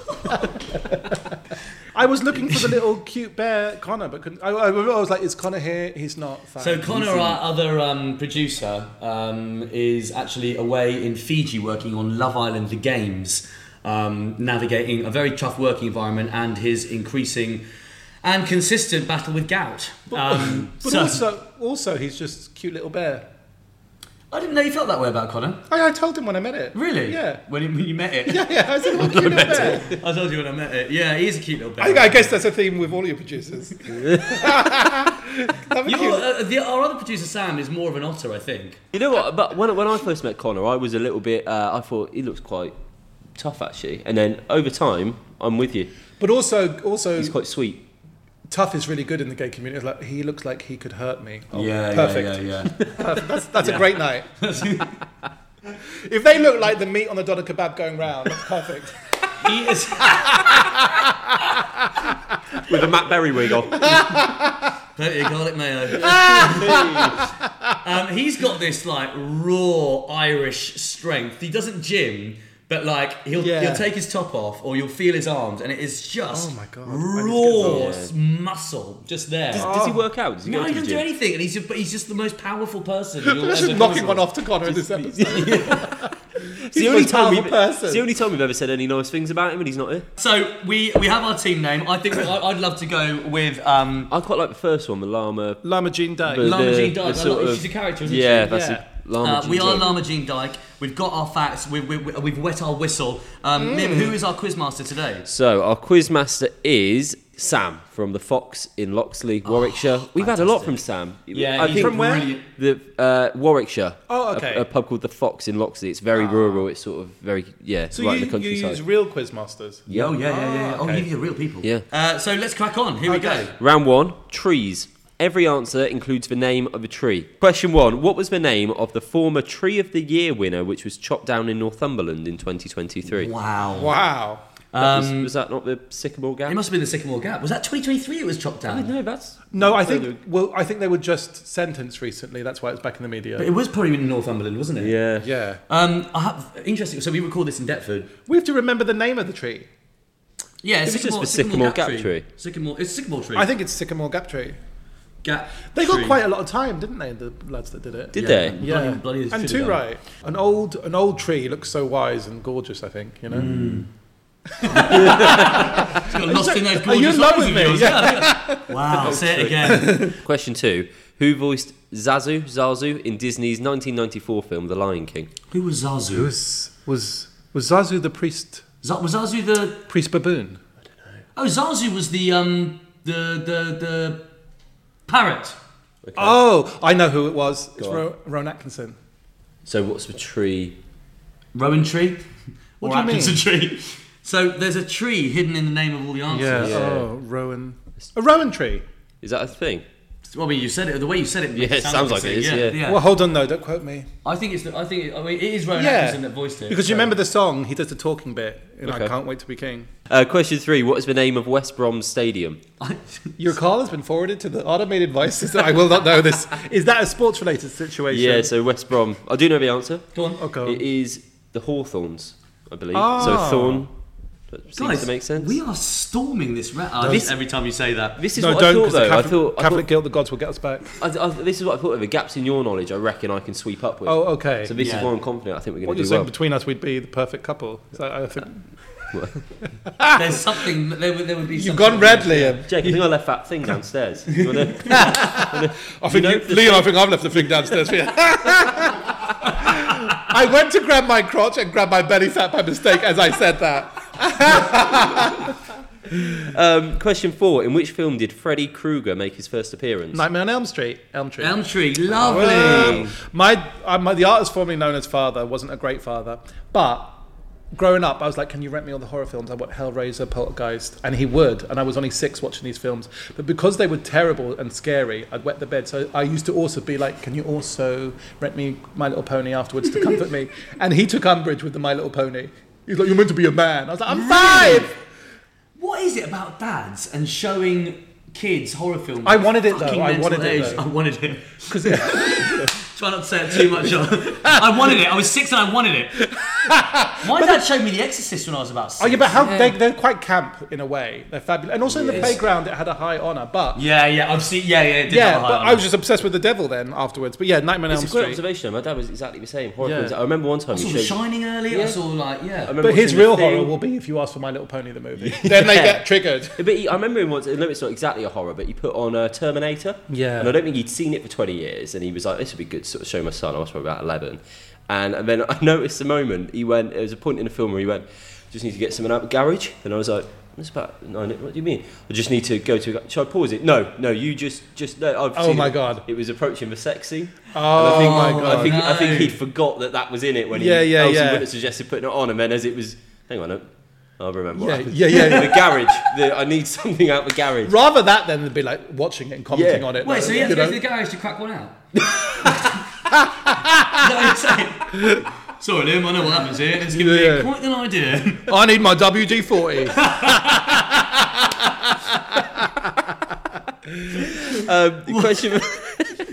[SPEAKER 6] I was looking for the little cute bear Connor, but couldn't. I was like, is Connor here? He's not. Fine.
[SPEAKER 4] So Connor, our other producer, is actually away in Fiji working on Love Island: The Games, navigating a very tough working environment and his increasing and consistent battle with gout.
[SPEAKER 6] But also, he's just a cute little bear.
[SPEAKER 4] I didn't know you felt that way about Connor.
[SPEAKER 6] I told him when I met it.
[SPEAKER 4] Really?
[SPEAKER 6] Yeah.
[SPEAKER 4] When you met it?
[SPEAKER 6] Yeah. I said, what a cute little bear.
[SPEAKER 4] I told you when I met it. Yeah, he is a cute little bear.
[SPEAKER 6] I guess that's a theme with all your producers.
[SPEAKER 4] Our other producer Sam is more of an otter, I think.
[SPEAKER 5] You know what? But when I first met Connor, I was a little bit. I thought he looks quite tough, actually. And then over time, I'm with you.
[SPEAKER 6] But also,
[SPEAKER 5] He's quite sweet.
[SPEAKER 6] tough is really good in the gay community. Like, he looks like he could hurt me. Oh,
[SPEAKER 4] Yeah,
[SPEAKER 6] perfect.
[SPEAKER 4] yeah.
[SPEAKER 6] Perfect. That's a great night. If they look like the meat on the doner kebab going round, that's perfect.
[SPEAKER 4] He is.
[SPEAKER 5] With a Matt Berry wig on.
[SPEAKER 4] Plenty of garlic mayo. He's got this like raw Irish strength. He doesn't gym, but like he'll take his top off, or you'll feel his arms, and it is just raw muscle just there.
[SPEAKER 5] Does he work out? Does he
[SPEAKER 4] No,
[SPEAKER 5] go
[SPEAKER 4] he
[SPEAKER 5] to the
[SPEAKER 4] doesn't do
[SPEAKER 5] gym?
[SPEAKER 4] anything, and he's just the most powerful person.
[SPEAKER 6] Let's just knocking one off to Connor in this episode.
[SPEAKER 5] It's the only time
[SPEAKER 6] person.
[SPEAKER 5] It's the only time we've ever said any nice things about him, and he's not here.
[SPEAKER 4] So we have our team name. I think I'd love to go with
[SPEAKER 5] I quite like the first one, the Lama.
[SPEAKER 6] Lama Jean Dyke.
[SPEAKER 5] The-
[SPEAKER 4] Lama Jean
[SPEAKER 5] the
[SPEAKER 4] Dyke.
[SPEAKER 5] sort of-
[SPEAKER 4] She's a character, isn't
[SPEAKER 5] Yeah,
[SPEAKER 4] she?
[SPEAKER 5] that's
[SPEAKER 6] Yeah.
[SPEAKER 5] it. Lama Jean
[SPEAKER 4] We are
[SPEAKER 5] Dyke.
[SPEAKER 4] Lama Jean Dyke. We've got our facts. We've wet our whistle. Liam, who is our quizmaster today?
[SPEAKER 5] So our quizmaster is Sam from the Fox in Loxley, Warwickshire. We've had a lot from Sam.
[SPEAKER 4] Yeah,
[SPEAKER 5] I
[SPEAKER 4] he's
[SPEAKER 5] think
[SPEAKER 6] from where?
[SPEAKER 4] brilliant.
[SPEAKER 5] The Warwickshire.
[SPEAKER 6] Oh, okay.
[SPEAKER 5] A pub called the Fox in Loxley. It's very rural. It's sort of very
[SPEAKER 6] So
[SPEAKER 5] right in the
[SPEAKER 6] you
[SPEAKER 5] countryside.
[SPEAKER 6] use real quizmasters?
[SPEAKER 5] Yeah.
[SPEAKER 4] Oh yeah. Oh,
[SPEAKER 6] okay.
[SPEAKER 4] these are real people.
[SPEAKER 5] Yeah.
[SPEAKER 4] So let's crack on. Here we go.
[SPEAKER 5] Round 1, trees. Every answer includes the name of a tree. Question 1, what was the name of the former Tree of the Year winner which was chopped down in Northumberland in 2023?
[SPEAKER 6] Wow.
[SPEAKER 5] Was that not the Sycamore Gap?
[SPEAKER 4] It must have been the Sycamore Gap. Was that 2023? It was chopped down.
[SPEAKER 5] No, that's...
[SPEAKER 6] No, I think they were just sentenced recently. That's why it's back in the media.
[SPEAKER 4] But it was probably in Northumberland, wasn't it?
[SPEAKER 5] Yeah.
[SPEAKER 6] Yeah.
[SPEAKER 4] Interesting. So we record this in Deptford.
[SPEAKER 6] We have to remember the name of the tree.
[SPEAKER 4] Yeah,
[SPEAKER 5] It was just the Sycamore Gap tree.
[SPEAKER 4] It's Sycamore tree.
[SPEAKER 6] I think it's Sycamore Gap tree.
[SPEAKER 4] Gap.
[SPEAKER 6] They got
[SPEAKER 4] tree.
[SPEAKER 6] quite a lot of time, didn't they? The lads that did it.
[SPEAKER 5] Did they?
[SPEAKER 6] Yeah,
[SPEAKER 4] Bloody
[SPEAKER 6] and
[SPEAKER 4] should've
[SPEAKER 6] too
[SPEAKER 4] done.
[SPEAKER 6] right. An old tree looks so wise and gorgeous. I think you know.
[SPEAKER 4] It's got lost in those
[SPEAKER 6] Are you
[SPEAKER 4] gorgeous
[SPEAKER 6] in love
[SPEAKER 4] eyes
[SPEAKER 6] with
[SPEAKER 4] of
[SPEAKER 6] me?
[SPEAKER 4] yours.
[SPEAKER 6] Yeah.
[SPEAKER 4] Wow, say it again.
[SPEAKER 5] Question 2, who voiced Zazu in Disney's 1994 film The Lion King?
[SPEAKER 4] Who was Zazu?
[SPEAKER 6] Was Zazu the priest
[SPEAKER 4] Was Zazu the...
[SPEAKER 6] priest baboon?
[SPEAKER 4] Oh, Zazu was the parrot.
[SPEAKER 5] Okay.
[SPEAKER 6] Oh, I know who it was. It's Rowan Atkinson.
[SPEAKER 5] So what's the tree?
[SPEAKER 4] Rowan tree?
[SPEAKER 6] What
[SPEAKER 4] or
[SPEAKER 6] do you mean?
[SPEAKER 4] Atkinson tree? So there's a tree hidden in the name of all the answers.
[SPEAKER 6] Yeah. Oh, Rowan. A Rowan tree.
[SPEAKER 5] Is that a thing?
[SPEAKER 4] Well, I mean, you said it. The way you said it, makes
[SPEAKER 5] Yeah, it sounds like it is, yeah.
[SPEAKER 6] Well, hold on, though. Don't quote me.
[SPEAKER 4] I think it's. I mean, it is Rowan Atkinson that voiced it.
[SPEAKER 6] Because you remember the song. He does the talking bit. In
[SPEAKER 5] Okay.
[SPEAKER 6] I Can't Wait to Be King.
[SPEAKER 5] Question 3, what is the name of West Brom's stadium?
[SPEAKER 6] Your call has been forwarded to the automated voice system. I will not know this. Is that a sports-related situation?
[SPEAKER 5] Yeah, so West Brom. I do know the answer.
[SPEAKER 4] Go on.
[SPEAKER 6] Okay.
[SPEAKER 5] It is the Hawthorns, I believe.
[SPEAKER 6] Ah.
[SPEAKER 5] So Thorn. That seems
[SPEAKER 4] Guys,
[SPEAKER 5] to make sense.
[SPEAKER 4] we are storming this every time you say that.
[SPEAKER 5] This is
[SPEAKER 6] No,
[SPEAKER 5] what
[SPEAKER 6] don't.
[SPEAKER 5] I
[SPEAKER 6] Because
[SPEAKER 5] thought, though.
[SPEAKER 6] the Catholic guilt, the gods will get us back.
[SPEAKER 5] This is what I thought of. The gaps in your knowledge, I reckon I can sweep up with.
[SPEAKER 6] Oh, okay.
[SPEAKER 5] So this
[SPEAKER 4] Yeah.
[SPEAKER 5] is why I'm confident. I think we're
[SPEAKER 6] What
[SPEAKER 5] going
[SPEAKER 6] you're
[SPEAKER 5] to do
[SPEAKER 6] saying
[SPEAKER 5] well.
[SPEAKER 6] between us, we'd be the perfect couple. So I think
[SPEAKER 4] There's something. There would be.
[SPEAKER 6] you've
[SPEAKER 4] something
[SPEAKER 6] gone red, Liam.
[SPEAKER 5] Jake, I think I left that thing downstairs. You wanna-
[SPEAKER 6] I think Liam, I think I've left the thing downstairs for you. I went to grab my crotch and grab my belly fat by mistake as I said that.
[SPEAKER 5] Question 4. In which film did Freddy Krueger make his first appearance?
[SPEAKER 6] Nightmare on Elm Street. Elm Tree.
[SPEAKER 4] Elm Tree, lovely.
[SPEAKER 6] The artist formerly known as father wasn't a great father, but growing up, I was like, "Can you rent me all the horror films? I want Hellraiser, Poltergeist," and he would. And I was only 6 watching these films, but because they were terrible and scary, I'd wet the bed. So I used to also be like, "Can you also rent me My Little Pony afterwards to comfort me?" And he took umbrage with the My Little Pony. He's like, "You're meant to be a man." I was like, "I'm 5."
[SPEAKER 4] What is it about dads and showing kids horror films?
[SPEAKER 6] I wanted it, though.
[SPEAKER 4] Fucking
[SPEAKER 6] I
[SPEAKER 4] mental
[SPEAKER 6] wanted it,
[SPEAKER 4] age.
[SPEAKER 6] though.
[SPEAKER 4] I wanted it.
[SPEAKER 6] Because
[SPEAKER 4] Try not to say it too much. I wanted it. I was 6 and I wanted it. My dad showed me The Exorcist when I was about 6.
[SPEAKER 6] oh yeah, but they're quite camp in a way. They're fabulous, and also in the playground it had a high honor. But
[SPEAKER 4] Yeah, I've seen. Yeah, it did have a
[SPEAKER 6] yeah,
[SPEAKER 4] high
[SPEAKER 6] but
[SPEAKER 4] honor.
[SPEAKER 6] I was just obsessed with the devil then afterwards. But yeah, Nightmare on
[SPEAKER 5] It's
[SPEAKER 6] Elm
[SPEAKER 5] a great
[SPEAKER 6] Street.
[SPEAKER 5] observation. My dad was exactly the same. Horror
[SPEAKER 6] Yeah.
[SPEAKER 5] films. I remember one time
[SPEAKER 4] I saw
[SPEAKER 5] he
[SPEAKER 4] The
[SPEAKER 5] showed.
[SPEAKER 4] Shining earlier. I
[SPEAKER 5] Yeah.
[SPEAKER 4] saw
[SPEAKER 5] I remember
[SPEAKER 6] But his
[SPEAKER 5] watching
[SPEAKER 6] real
[SPEAKER 5] The Thing.
[SPEAKER 6] horror will be if you ask for My Little Pony the movie. Then they get triggered.
[SPEAKER 5] But I remember him once. I know it's not exactly a horror, but he put on Terminator.
[SPEAKER 6] Yeah.
[SPEAKER 5] And I don't think he'd seen it for 20 years, and he was like, "This would be good to sort of show my son." I was probably about 11, and then I noticed the moment he went. There was a point in the film where he went, "Just need to get something out of the garage," and I was like, "It's about 9. What do you mean? I just need to go to. Should I pause it? No. You just. No, I've
[SPEAKER 6] Oh
[SPEAKER 5] seen
[SPEAKER 6] my
[SPEAKER 5] it.
[SPEAKER 6] God.
[SPEAKER 5] It was approaching the sex scene.
[SPEAKER 6] Oh my God.
[SPEAKER 5] I think
[SPEAKER 4] No.
[SPEAKER 5] he'd forgot that was in it when
[SPEAKER 6] Yeah, yeah,
[SPEAKER 5] Elsie
[SPEAKER 6] yeah.
[SPEAKER 5] Winter suggested putting it on, and then as it was, hang on, I'll remember. What happened.
[SPEAKER 6] Yeah.
[SPEAKER 5] The garage. I need something out the garage.
[SPEAKER 6] Rather that than be like watching it and commenting
[SPEAKER 5] Yeah.
[SPEAKER 6] on it.
[SPEAKER 4] Wait,
[SPEAKER 6] though,
[SPEAKER 4] so you have to
[SPEAKER 6] know?
[SPEAKER 4] go to the garage to crack one out? Is that what you're saying? Sorry, Liam, I know what happens here. It's giving
[SPEAKER 6] Yeah.
[SPEAKER 4] me quite an idea.
[SPEAKER 6] I need my WD-40.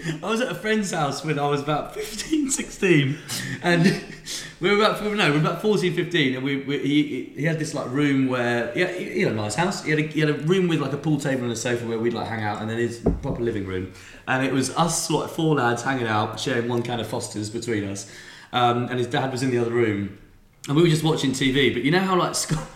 [SPEAKER 4] I was at a friend's house when I was about 15, 16, and we were about 14, 15, and he had this like room where he had a nice house. He had a room with like a pool table and a sofa where we'd like hang out, and then his proper living room. And it was us like 4 lads hanging out, sharing one can of Foster's between us, and his dad was in the other room, and we were just watching TV. But you know how like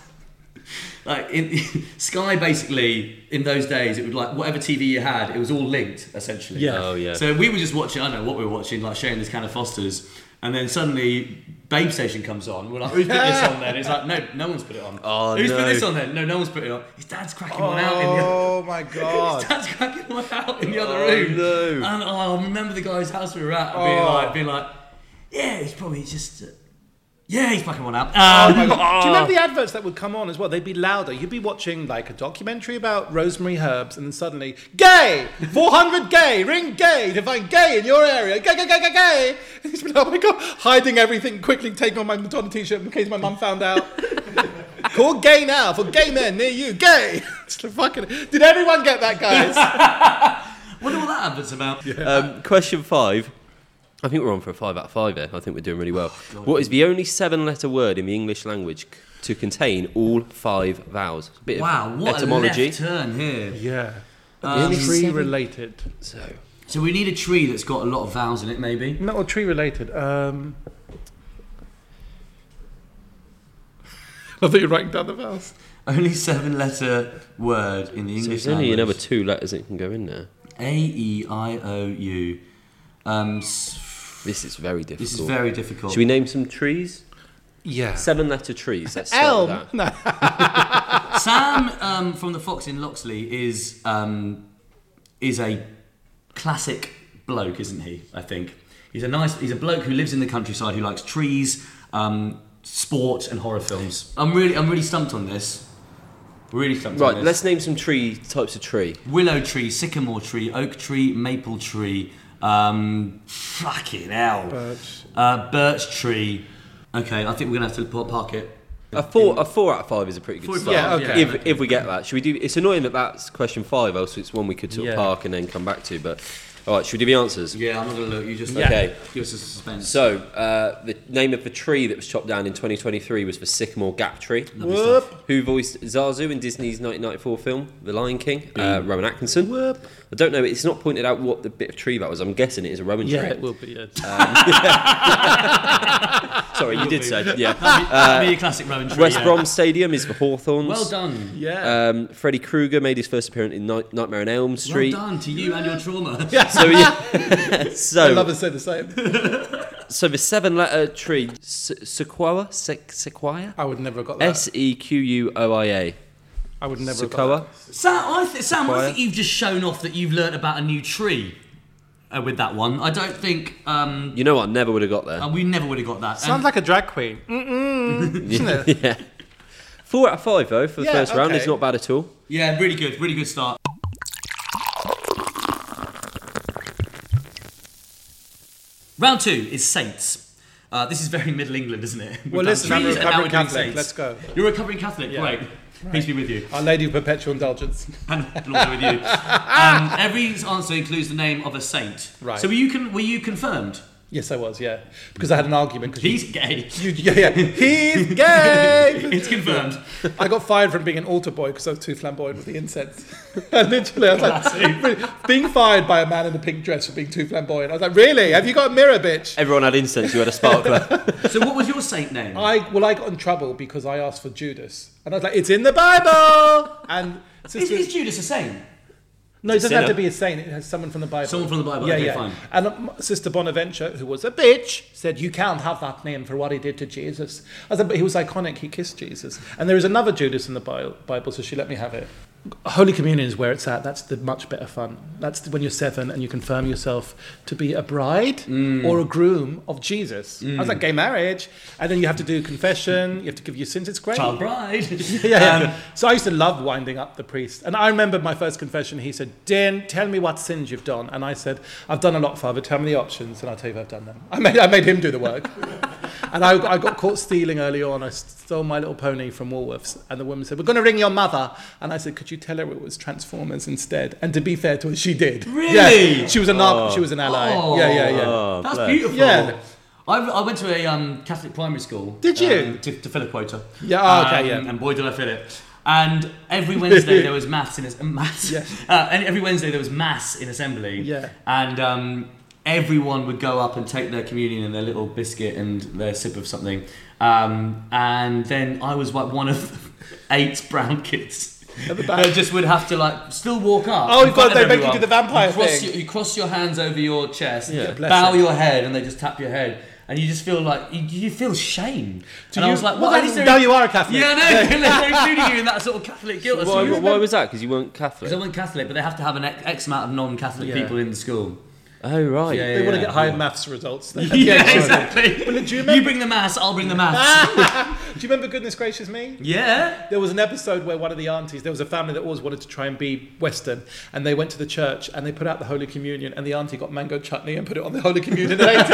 [SPEAKER 4] Sky basically in those days it would like whatever TV you had, it was all linked essentially.
[SPEAKER 6] Yeah.
[SPEAKER 5] Oh yeah.
[SPEAKER 4] So we were just watching, I don't know what we were watching, like sharing this can of Foster's, and then suddenly Babe Station comes on. We're like, who's put this on then? It's like, no one's put it on.
[SPEAKER 5] Oh,
[SPEAKER 4] who's
[SPEAKER 5] no.
[SPEAKER 4] put this on then? No one's put it on. His dad's cracking one out in the
[SPEAKER 6] Oh my God.
[SPEAKER 4] his dad's cracking one out in the other room.
[SPEAKER 5] No.
[SPEAKER 4] And I remember the guy's house we were at being like, yeah, he's probably just he's fucking one out.
[SPEAKER 6] Oh my God. Do you remember the adverts that would come on as well? They'd be louder. You'd be watching like a documentary about rosemary herbs, and then suddenly, gay! 400 gay! Ring gay to find gay in your area. Gay, gay, gay, gay, gay! And he's been, oh my God, hiding everything, quickly taking on my Madonna t-shirt in case my mum found out. Call gay now for gay men near you. Gay! It's like fucking... Did everyone get that, guys?
[SPEAKER 4] Wonder what that advert's about.
[SPEAKER 5] Question 5. I think we're on for a 5 out of 5 here. I think we're doing really well. What is the only 7-letter word in the English language to contain all 5 vowels? A bit
[SPEAKER 4] Wow,
[SPEAKER 5] of
[SPEAKER 4] what
[SPEAKER 5] etymology.
[SPEAKER 4] a left turn here.
[SPEAKER 6] Yeah. Tree related.
[SPEAKER 4] So we need a tree that's got a lot of vowels in it, maybe.
[SPEAKER 6] Not all tree related. I thought you were writing down the vowels.
[SPEAKER 4] Only 7-letter word in the
[SPEAKER 5] So
[SPEAKER 4] English
[SPEAKER 5] there's only
[SPEAKER 4] language.
[SPEAKER 5] another 2 letters that can go in there.
[SPEAKER 4] A-E-I-O-U.
[SPEAKER 5] This is very difficult.
[SPEAKER 4] This is very difficult.
[SPEAKER 5] Should we name some trees?
[SPEAKER 6] Yeah.
[SPEAKER 5] 7-letter trees. Let's start
[SPEAKER 6] Elm.
[SPEAKER 5] with that.
[SPEAKER 6] No.
[SPEAKER 4] Sam from the Fox in Loxley is a classic bloke, isn't he? I think he's a bloke who lives in the countryside who likes trees, sport, and horror films. I'm really stumped on this. Really stumped on
[SPEAKER 5] Right,
[SPEAKER 4] this.
[SPEAKER 5] let's name some types of tree.
[SPEAKER 4] Willow tree, sycamore tree, oak tree, maple tree. Fucking hell. Birch tree. Okay, I think we're gonna have to park it.
[SPEAKER 5] A 4 out of 5 is a pretty good
[SPEAKER 4] 4
[SPEAKER 5] start.
[SPEAKER 6] Yeah, okay.
[SPEAKER 5] If we get that, should we do? It's annoying that that's question 5, else it's one we could sort of
[SPEAKER 6] Yeah.
[SPEAKER 5] park and then come back to. But all right, should we do the answers?
[SPEAKER 4] Yeah, I'm not gonna look. You just
[SPEAKER 5] Okay.
[SPEAKER 4] give us a suspense.
[SPEAKER 5] So the name of the tree that was chopped down in 2023 was the Sycamore Gap Tree.
[SPEAKER 6] Whoop.
[SPEAKER 5] Who voiced Zazu in Disney's 1994 film The Lion King? Rowan Atkinson.
[SPEAKER 6] Whoop.
[SPEAKER 5] I don't know. It's not pointed out what the bit of tree that was. I'm guessing it is a Rowan
[SPEAKER 6] Yeah,
[SPEAKER 5] tree.
[SPEAKER 6] it will be. Yeah.
[SPEAKER 5] Sorry, you did say. Yeah.
[SPEAKER 4] That'd be a classic Rowan tree.
[SPEAKER 5] West
[SPEAKER 4] yeah.
[SPEAKER 5] Brom Stadium is the Hawthorns.
[SPEAKER 4] Well done.
[SPEAKER 6] Yeah.
[SPEAKER 5] Freddie Krueger made his first appearance in Nightmare on Elm Street.
[SPEAKER 4] Well done to you and your trauma.
[SPEAKER 5] So yeah.
[SPEAKER 6] I love to say the same.
[SPEAKER 5] So the 7-letter tree, sequoia, sequoia,
[SPEAKER 6] I would never have got that.
[SPEAKER 5] Sequoia.
[SPEAKER 6] I would never have got
[SPEAKER 5] Sequoia.
[SPEAKER 4] Sam, I think you've just shown off that you've learnt about a new tree with that one. I don't think
[SPEAKER 5] You know what? I never would have got there.
[SPEAKER 4] we never would have got that.
[SPEAKER 6] that. Sounds like a drag queen. Isn't it?
[SPEAKER 5] Yeah. 4 out of 5 though for the
[SPEAKER 6] Yeah,
[SPEAKER 5] first round.
[SPEAKER 6] okay.
[SPEAKER 5] It's not bad at all.
[SPEAKER 4] yeah, really good start. Round 2 is saints. This is very Middle England, isn't it?
[SPEAKER 6] Well, listen, I'm a
[SPEAKER 4] Trees and now
[SPEAKER 6] recovering
[SPEAKER 4] we're doing
[SPEAKER 6] Catholic.
[SPEAKER 4] saints.
[SPEAKER 6] Let's go.
[SPEAKER 4] You're a recovering Catholic,
[SPEAKER 6] Yeah.
[SPEAKER 4] great. Peace be with you.
[SPEAKER 6] Our Lady of Perpetual Indulgence.
[SPEAKER 4] And also with you. Every answer includes the name of a saint.
[SPEAKER 6] Right.
[SPEAKER 4] So were you confirmed?
[SPEAKER 6] Yes, I was, yeah. Because I had an argument.
[SPEAKER 4] He's gay.
[SPEAKER 6] He's gay!
[SPEAKER 4] It's confirmed.
[SPEAKER 6] I got fired from being an altar boy because I was too flamboyant with the incense. And literally, I was like, really, being fired by a man in a pink dress for being too flamboyant. I was like, really? Have you got a mirror, bitch?
[SPEAKER 5] Everyone had incense. You had a sparkler.
[SPEAKER 6] Oh,
[SPEAKER 4] So what was your saint name?
[SPEAKER 6] I got in trouble because I asked for Judas. And I was like, it's in the Bible! And
[SPEAKER 4] Is Judas a saint?
[SPEAKER 6] no, it doesn't have
[SPEAKER 5] sinner.
[SPEAKER 6] to be a saint. It has someone from the Bible.
[SPEAKER 4] Someone from the Bible,
[SPEAKER 6] Yeah,
[SPEAKER 4] okay,
[SPEAKER 6] yeah.
[SPEAKER 4] fine.
[SPEAKER 6] And Sister Bonaventure, who was a bitch, said, you can't have that name for what he did to Jesus. I said, but he was iconic. He kissed Jesus. And there is another Judas in the Bible, so she let me have it. Holy Communion is where it's at. That's the much better fun. That's when you're 7 and you confirm yourself to be a bride or a groom of Jesus. I was like, gay marriage. And then you have to do confession. You have to give your sins. It's great.
[SPEAKER 4] Child bride.
[SPEAKER 6] Yeah. So I used to love winding up the priest. And I remember my first confession, he said, Dan, tell me what sins you've done. And I said, I've done a lot, Father. Tell me the options and I'll tell you if I've done them. I made him do the work. And I got caught stealing early on. I stole My Little Pony from Woolworths, and the woman said, "We're going to ring your mother." And I said, "Could you tell her it was Transformers instead?" And to be fair to her, she did.
[SPEAKER 4] Really?
[SPEAKER 6] Yeah, she was she was an ally.
[SPEAKER 4] Oh.
[SPEAKER 6] Yeah.
[SPEAKER 5] Oh,
[SPEAKER 4] That's
[SPEAKER 5] bless.
[SPEAKER 4] beautiful.
[SPEAKER 6] Yeah.
[SPEAKER 4] I went to a Catholic primary school.
[SPEAKER 6] Did you?
[SPEAKER 4] To fill a quota.
[SPEAKER 6] Yeah, okay, yeah.
[SPEAKER 4] And boy, did I fill it. And every Wednesday there was maths in and every Wednesday there was mass in assembly.
[SPEAKER 6] Yeah.
[SPEAKER 4] And everyone would go up and take their communion and their little biscuit and their sip of something. And then I was like one of 8 brown kids.
[SPEAKER 6] At the back.
[SPEAKER 4] That just would have to like still walk up.
[SPEAKER 6] Oh,
[SPEAKER 4] in front of
[SPEAKER 6] they make you
[SPEAKER 4] everyone.
[SPEAKER 6] do the vampire thing.
[SPEAKER 4] You cross your hands over your chest,
[SPEAKER 5] Yeah.
[SPEAKER 4] bow your head, and they just tap your head. And you just feel like you feel shame. And I was like, "What?"
[SPEAKER 6] Now you are a Catholic.
[SPEAKER 4] Yeah, no, they're including you in that sort of Catholic guilt.
[SPEAKER 5] Why was that? Because you weren't
[SPEAKER 4] Because
[SPEAKER 5] Catholic?
[SPEAKER 4] I went Catholic, but they have to have an X amount of non-Catholic
[SPEAKER 6] Yeah.
[SPEAKER 4] people in the school.
[SPEAKER 5] Oh, right.
[SPEAKER 4] Yeah,
[SPEAKER 6] They want to get high maths results.
[SPEAKER 4] Yeah, exactly.
[SPEAKER 6] Well, do you remember?
[SPEAKER 4] You bring the mass, I'll bring the maths.
[SPEAKER 6] Do you remember Goodness Gracious Me?
[SPEAKER 4] Yeah.
[SPEAKER 6] There was an episode where one of the aunties, there was a family that always wanted to try and be Western, and they went to the church and they put out the Holy Communion, and the auntie got mango chutney and put it on the Holy Communion and ate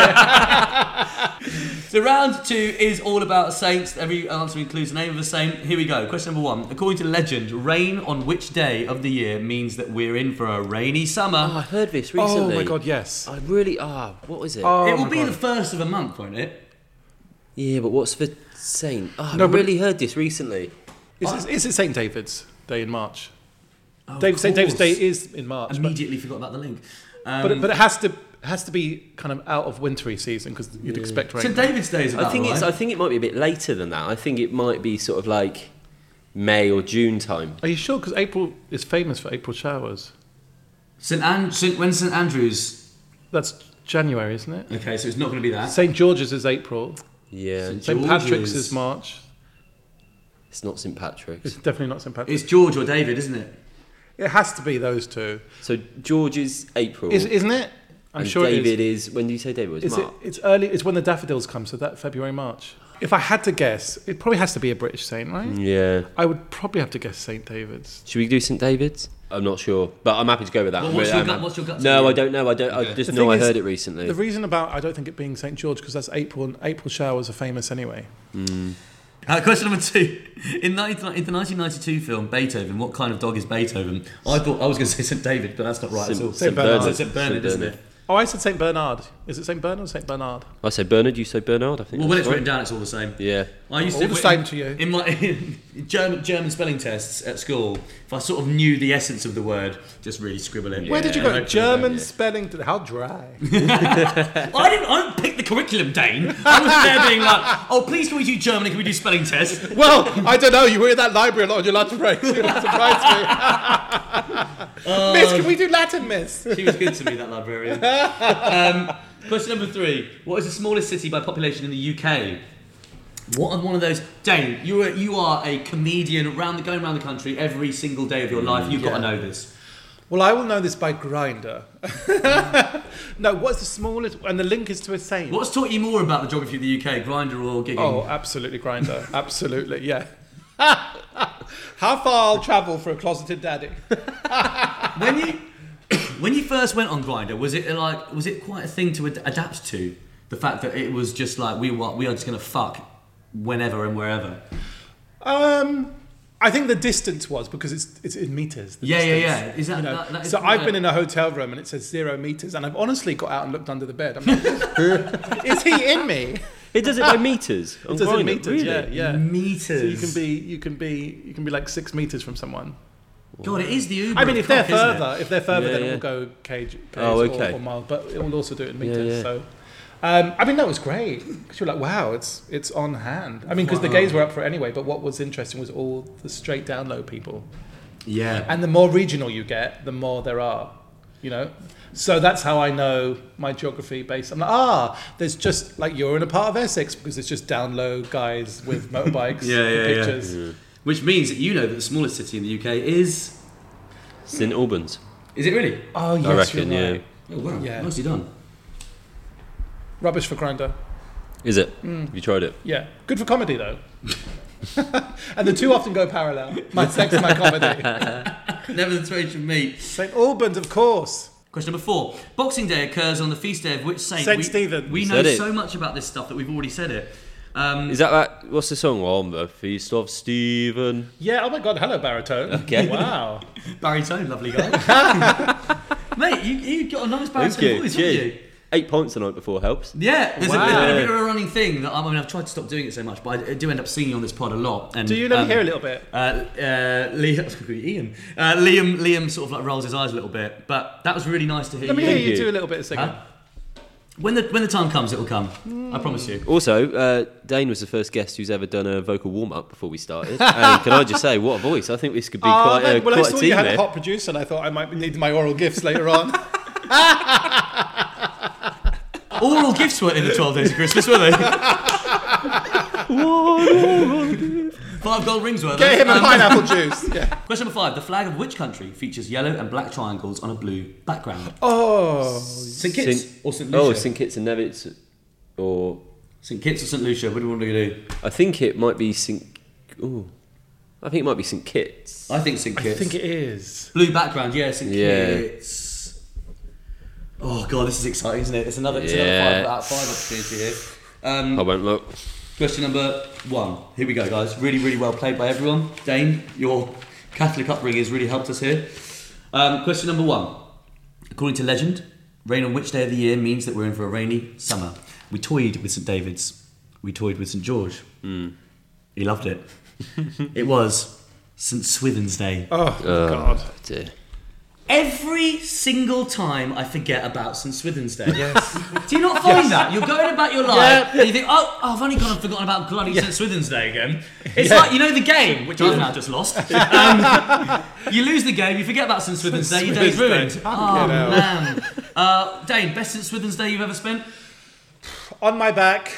[SPEAKER 6] it.
[SPEAKER 4] So round 2 is all about saints. Every answer includes the name of a saint. Here we go. Question number 1. According to legend, rain on which day of the year means that we're in for a rainy summer?
[SPEAKER 5] Oh, I heard this
[SPEAKER 6] Oh
[SPEAKER 5] recently.
[SPEAKER 6] my God, yes.
[SPEAKER 5] I really... what is it?
[SPEAKER 6] Oh,
[SPEAKER 4] It will
[SPEAKER 6] my
[SPEAKER 4] be
[SPEAKER 6] God.
[SPEAKER 4] the first of a month, won't it?
[SPEAKER 5] Yeah, but what's for saint? Oh,
[SPEAKER 6] No,
[SPEAKER 5] I
[SPEAKER 6] but-
[SPEAKER 5] really heard this recently.
[SPEAKER 6] Is it St. David's Day in March?
[SPEAKER 4] Oh,
[SPEAKER 6] St. David's
[SPEAKER 4] course.
[SPEAKER 6] Day is in March. but-
[SPEAKER 4] Immediately forgot about the link.
[SPEAKER 6] But it has to be kind of out of wintry season because you'd expect rain.
[SPEAKER 4] St. David's Day is about
[SPEAKER 5] I think
[SPEAKER 4] right.
[SPEAKER 5] I think it might be a bit later than that. I think it might be sort of like May or June time.
[SPEAKER 6] Are you sure? Because April is famous for April showers.
[SPEAKER 4] When's St. Andrews?
[SPEAKER 6] That's January, isn't it?
[SPEAKER 4] Okay, so it's not going to be that.
[SPEAKER 6] St. George's is April.
[SPEAKER 5] Yeah,
[SPEAKER 6] St. Patrick's is March.
[SPEAKER 5] it's not St Patrick's.
[SPEAKER 6] It's definitely not St. Patrick's.
[SPEAKER 4] It's George or David, isn't it?
[SPEAKER 6] It has to be those two.
[SPEAKER 5] So George is April.
[SPEAKER 6] Isn't it? I'm
[SPEAKER 5] and
[SPEAKER 6] sure
[SPEAKER 5] David
[SPEAKER 6] it is.
[SPEAKER 5] when do you say David was
[SPEAKER 6] Is
[SPEAKER 5] March?
[SPEAKER 6] it's early. It's when the daffodils come, so that February, March. If I had to guess, it probably has to be a British saint, right?
[SPEAKER 5] Yeah.
[SPEAKER 6] I would probably have to guess St. David's.
[SPEAKER 5] Should we do St David's? I'm not sure, but I'm happy to go with that.
[SPEAKER 4] Well, what's your gut
[SPEAKER 5] No,
[SPEAKER 4] feel?
[SPEAKER 5] I don't know. I don't. I
[SPEAKER 4] Okay.
[SPEAKER 5] just
[SPEAKER 6] The
[SPEAKER 5] know
[SPEAKER 6] thing
[SPEAKER 5] I
[SPEAKER 6] is,
[SPEAKER 5] heard it recently.
[SPEAKER 6] The reason about I don't think it being St. George because that's April, and April showers are famous anyway.
[SPEAKER 4] Question number 2. In the 1992 film Beethoven, what kind of dog is Beethoven? I thought I was going to say St. David, but that's not right at all.
[SPEAKER 6] St. Bernard.
[SPEAKER 4] So St. Bernard, isn't it?
[SPEAKER 6] Oh, I said St. Bernard. Is it St. Bernard or St. Bernard?
[SPEAKER 5] I say Bernard. You say Bernard. I think.
[SPEAKER 4] Well, when
[SPEAKER 5] that's
[SPEAKER 4] it's
[SPEAKER 5] right.
[SPEAKER 4] written down, it's all the same.
[SPEAKER 5] Yeah.
[SPEAKER 4] I used
[SPEAKER 6] All the same to you.
[SPEAKER 4] In my German spelling tests at school, if I sort of knew the essence of the word, just really scribble it.
[SPEAKER 6] Where did you
[SPEAKER 4] Yeah,
[SPEAKER 6] go?
[SPEAKER 4] hopefully
[SPEAKER 6] German
[SPEAKER 4] that,
[SPEAKER 6] spelling. How dry.
[SPEAKER 4] I didn't pick the curriculum, Dane. I was there being like, oh, please can we do German and can we do spelling tests?
[SPEAKER 6] Well, I don't know. You were in that library a lot on your lunch break. You surprised me. Miss, can we do Latin, Miss?
[SPEAKER 4] She was good to me, that librarian. Question number 3. What is the smallest city by population in the UK? What are one of those... Dane, you are a comedian going around the country every single day of your life. You've got to know this.
[SPEAKER 6] Well, I will know this by Grindr. No, what's the smallest? And the link is to a saint.
[SPEAKER 4] What's taught you more about the geography of the UK, Grindr or gigging?
[SPEAKER 6] Oh, absolutely Grindr. Absolutely, yeah. How far I'll travel for a closeted daddy?
[SPEAKER 4] When you first went on Grindr, was it quite a thing to adapt to? The fact that it was just like we are just going to fuck whenever and wherever.
[SPEAKER 6] I think the distance was because it's in meters. the
[SPEAKER 4] Yeah.
[SPEAKER 6] distance,
[SPEAKER 4] Is that,
[SPEAKER 6] you know.
[SPEAKER 4] that is
[SPEAKER 6] So I've been in a hotel room and it says 0 meters, and I've honestly got out and looked under the bed. I'm like, is he in me?
[SPEAKER 5] It does it by meters.
[SPEAKER 6] It does in meters.
[SPEAKER 5] Really?
[SPEAKER 6] Yeah.
[SPEAKER 4] meters.
[SPEAKER 6] So you can be like 6 meters from someone.
[SPEAKER 4] God, it is the Uber.
[SPEAKER 6] I mean, if they're
[SPEAKER 4] cock, isn't it?
[SPEAKER 6] further,
[SPEAKER 5] Yeah,
[SPEAKER 6] then it
[SPEAKER 5] yeah.
[SPEAKER 6] will go k's
[SPEAKER 5] Oh, okay.
[SPEAKER 6] or miles, but it will also do it in meters.
[SPEAKER 5] yeah.
[SPEAKER 6] So, I mean, that was great because you're like, wow, it's on hand. I mean, because the gays were up for it anyway. But what was interesting was all the straight down low people,
[SPEAKER 4] Yeah.
[SPEAKER 6] and the more regional you get, the more there are. You know, so that's how I know my geography based. I'm like, there's just like you're in a part of Essex because it's just down low guys with motorbikes, and pictures.
[SPEAKER 4] Yeah. Which means that you know that the smallest city in the UK is.
[SPEAKER 5] St Albans.
[SPEAKER 4] Is it really?
[SPEAKER 6] Oh yes,
[SPEAKER 5] I reckon.
[SPEAKER 6] you're
[SPEAKER 5] Yeah.
[SPEAKER 6] right.
[SPEAKER 4] Oh wow.
[SPEAKER 6] Yeah.
[SPEAKER 4] Nicely done.
[SPEAKER 6] Rubbish for Grindr.
[SPEAKER 5] Is it? Have you tried it?
[SPEAKER 6] Yeah, good for comedy though. And the two often go parallel. My sex and my comedy.
[SPEAKER 4] Never the three should meet.
[SPEAKER 6] St Albans, of course.
[SPEAKER 4] Question number 4. Boxing Day occurs on the feast day of which saint?
[SPEAKER 6] Saint Stephen.
[SPEAKER 4] We
[SPEAKER 5] You
[SPEAKER 4] know
[SPEAKER 5] said it.
[SPEAKER 4] so much about this stuff that we've already said it.
[SPEAKER 5] Is that what's the song? On the Feast of Stephen.
[SPEAKER 6] Yeah, oh my God, hello, baritone.
[SPEAKER 5] Okay.
[SPEAKER 6] Wow.
[SPEAKER 4] Baritone, lovely guy. Mate, you got a nice
[SPEAKER 5] Thank
[SPEAKER 4] baritone
[SPEAKER 5] you.
[SPEAKER 4] voice, haven't
[SPEAKER 5] Cheers.
[SPEAKER 4] you?
[SPEAKER 5] 8 points the night before helps.
[SPEAKER 4] Yeah, there's
[SPEAKER 6] Wow.
[SPEAKER 4] been a bit of a running thing that I've tried to stop doing it so much, but I do end up singing on this pod a lot. And,
[SPEAKER 6] Do you let me hear a little bit?
[SPEAKER 4] Liam sort of like rolls his eyes a little bit, but that was really nice to hear.
[SPEAKER 6] Let me
[SPEAKER 4] you.
[SPEAKER 6] hear you
[SPEAKER 5] you.
[SPEAKER 6] do a little bit of singing.
[SPEAKER 4] Huh? When the time comes, it will come. I promise you.
[SPEAKER 5] Also, Dane was the first guest who's ever done a vocal warm-up before we started. And can I just say, what a voice. I think this could be quite
[SPEAKER 6] I
[SPEAKER 5] a
[SPEAKER 6] saw
[SPEAKER 5] team
[SPEAKER 6] you had
[SPEAKER 5] here.
[SPEAKER 6] a hot producer, and I thought I might need my oral gifts later on.
[SPEAKER 4] Oral gifts weren't in the 12 Days of Christmas, were they? 5 gold rings were
[SPEAKER 6] Get
[SPEAKER 4] they?
[SPEAKER 6] him a pineapple juice. Yeah.
[SPEAKER 4] Question number 5. The flag of which country features yellow and black triangles on a blue background?
[SPEAKER 6] Oh.
[SPEAKER 4] St Kitts or St Lucia?
[SPEAKER 5] Oh, St Kitts and Nevis. Or
[SPEAKER 4] St Kitts or St Lucia? What do you want to do?
[SPEAKER 5] I think it might be St. Ooh. I think it might be St Kitts.
[SPEAKER 4] I think St
[SPEAKER 6] I
[SPEAKER 4] Kitts.
[SPEAKER 6] think it is.
[SPEAKER 4] Blue background, yeah, St
[SPEAKER 5] Yeah.
[SPEAKER 4] Kitts. Oh god, this is exciting, isn't it? It's another 5 out of 5 opportunity here.
[SPEAKER 5] I won't look.
[SPEAKER 4] Question number 1. Here we go, guys. Really, really well played by everyone. Dane, your Catholic upbringing has really helped us here. Question number 1. According to legend, rain on which day of the year means that we're in for a rainy summer? We toyed with St David's. We toyed with St George. He loved it. It was St Swithin's Day.
[SPEAKER 6] Oh, God.
[SPEAKER 5] Dear.
[SPEAKER 4] Every single time I forget about St Swithin's Day. Yes. Do you not find that? You're going about your life and you think, oh, I've only gone and forgotten about bloody St Swithin's Day again. It's like, you know the game, which I've now just lost. You lose the game, you forget about St Swithin's Day, your day's
[SPEAKER 6] Swithin's
[SPEAKER 4] ruined.
[SPEAKER 6] Day.
[SPEAKER 4] Oh, man. Dane, best St Swithin's Day you've ever spent?
[SPEAKER 6] On my back.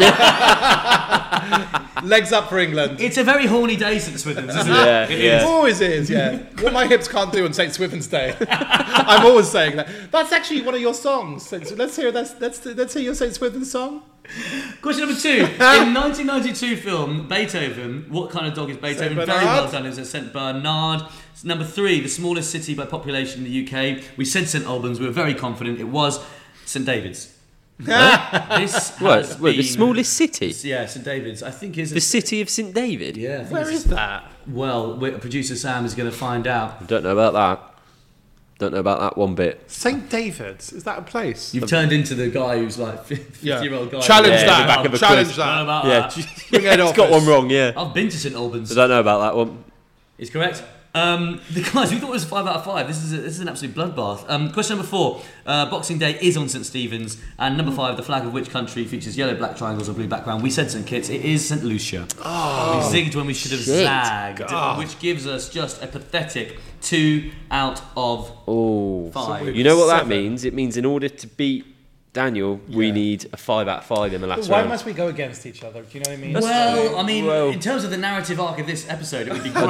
[SPEAKER 6] Legs up for England.
[SPEAKER 4] It's a very horny day, St Swithin's, isn't
[SPEAKER 5] Yeah,
[SPEAKER 4] it? It
[SPEAKER 5] yeah.
[SPEAKER 4] is.
[SPEAKER 6] Always is, yeah. What my hips can't do on St. Swithin's Day. I'm always saying that. That's actually one of your songs. Let's hear your St. Swithin's song.
[SPEAKER 4] Question number 2. In 1992 film Beethoven, what kind of dog is Beethoven?
[SPEAKER 6] Saint
[SPEAKER 4] Very well
[SPEAKER 6] Bernard.
[SPEAKER 4] done. It was a St Bernard. Number 3, the smallest city by population in the UK. We said St Albans. We were very confident it was St David's. This has
[SPEAKER 5] What, the
[SPEAKER 4] been-
[SPEAKER 5] smallest city?
[SPEAKER 4] Yeah, St David's. I think is
[SPEAKER 5] The city of St David?
[SPEAKER 4] Yeah. I think
[SPEAKER 6] Where
[SPEAKER 4] it's-
[SPEAKER 6] is that?
[SPEAKER 4] Well, producer Sam is going to find out.
[SPEAKER 5] Don't know about that. Don't know about that one bit.
[SPEAKER 6] St. David's. Is that a place?
[SPEAKER 4] You've turned into the guy who's like 50-year-old guy.
[SPEAKER 6] Challenge
[SPEAKER 5] Yeah,
[SPEAKER 6] that.
[SPEAKER 5] the back of a
[SPEAKER 6] Challenge
[SPEAKER 5] quiz.
[SPEAKER 4] Don't know
[SPEAKER 6] that.
[SPEAKER 4] about
[SPEAKER 5] Yeah,
[SPEAKER 4] that.
[SPEAKER 6] Bring it
[SPEAKER 5] it's
[SPEAKER 6] off
[SPEAKER 5] got
[SPEAKER 6] us.
[SPEAKER 5] one wrong, yeah.
[SPEAKER 4] I've been to St Albans.
[SPEAKER 5] I don't know about that one.
[SPEAKER 4] Is correct. The guys, we thought it was 5 out of 5. This is an absolute bloodbath. Question number 4. Boxing Day is on St Stephen's, and number 5. The flag of which country features yellow, black triangles on blue background? We said St Kitts. It is St Lucia. We zigged when we should have
[SPEAKER 5] Shit.
[SPEAKER 4] zagged, which gives us just a pathetic 2 out of
[SPEAKER 5] Oh.
[SPEAKER 4] 5.
[SPEAKER 5] You know what that
[SPEAKER 6] 7.
[SPEAKER 5] means? It means in order to beat Daniel, we need a 5 out of 5 in the last
[SPEAKER 6] Why
[SPEAKER 5] round.
[SPEAKER 6] must we go against each other? Do you know what I mean?
[SPEAKER 4] Well, I mean,
[SPEAKER 5] Well-
[SPEAKER 4] in terms of the narrative arc of this episode, it would be great.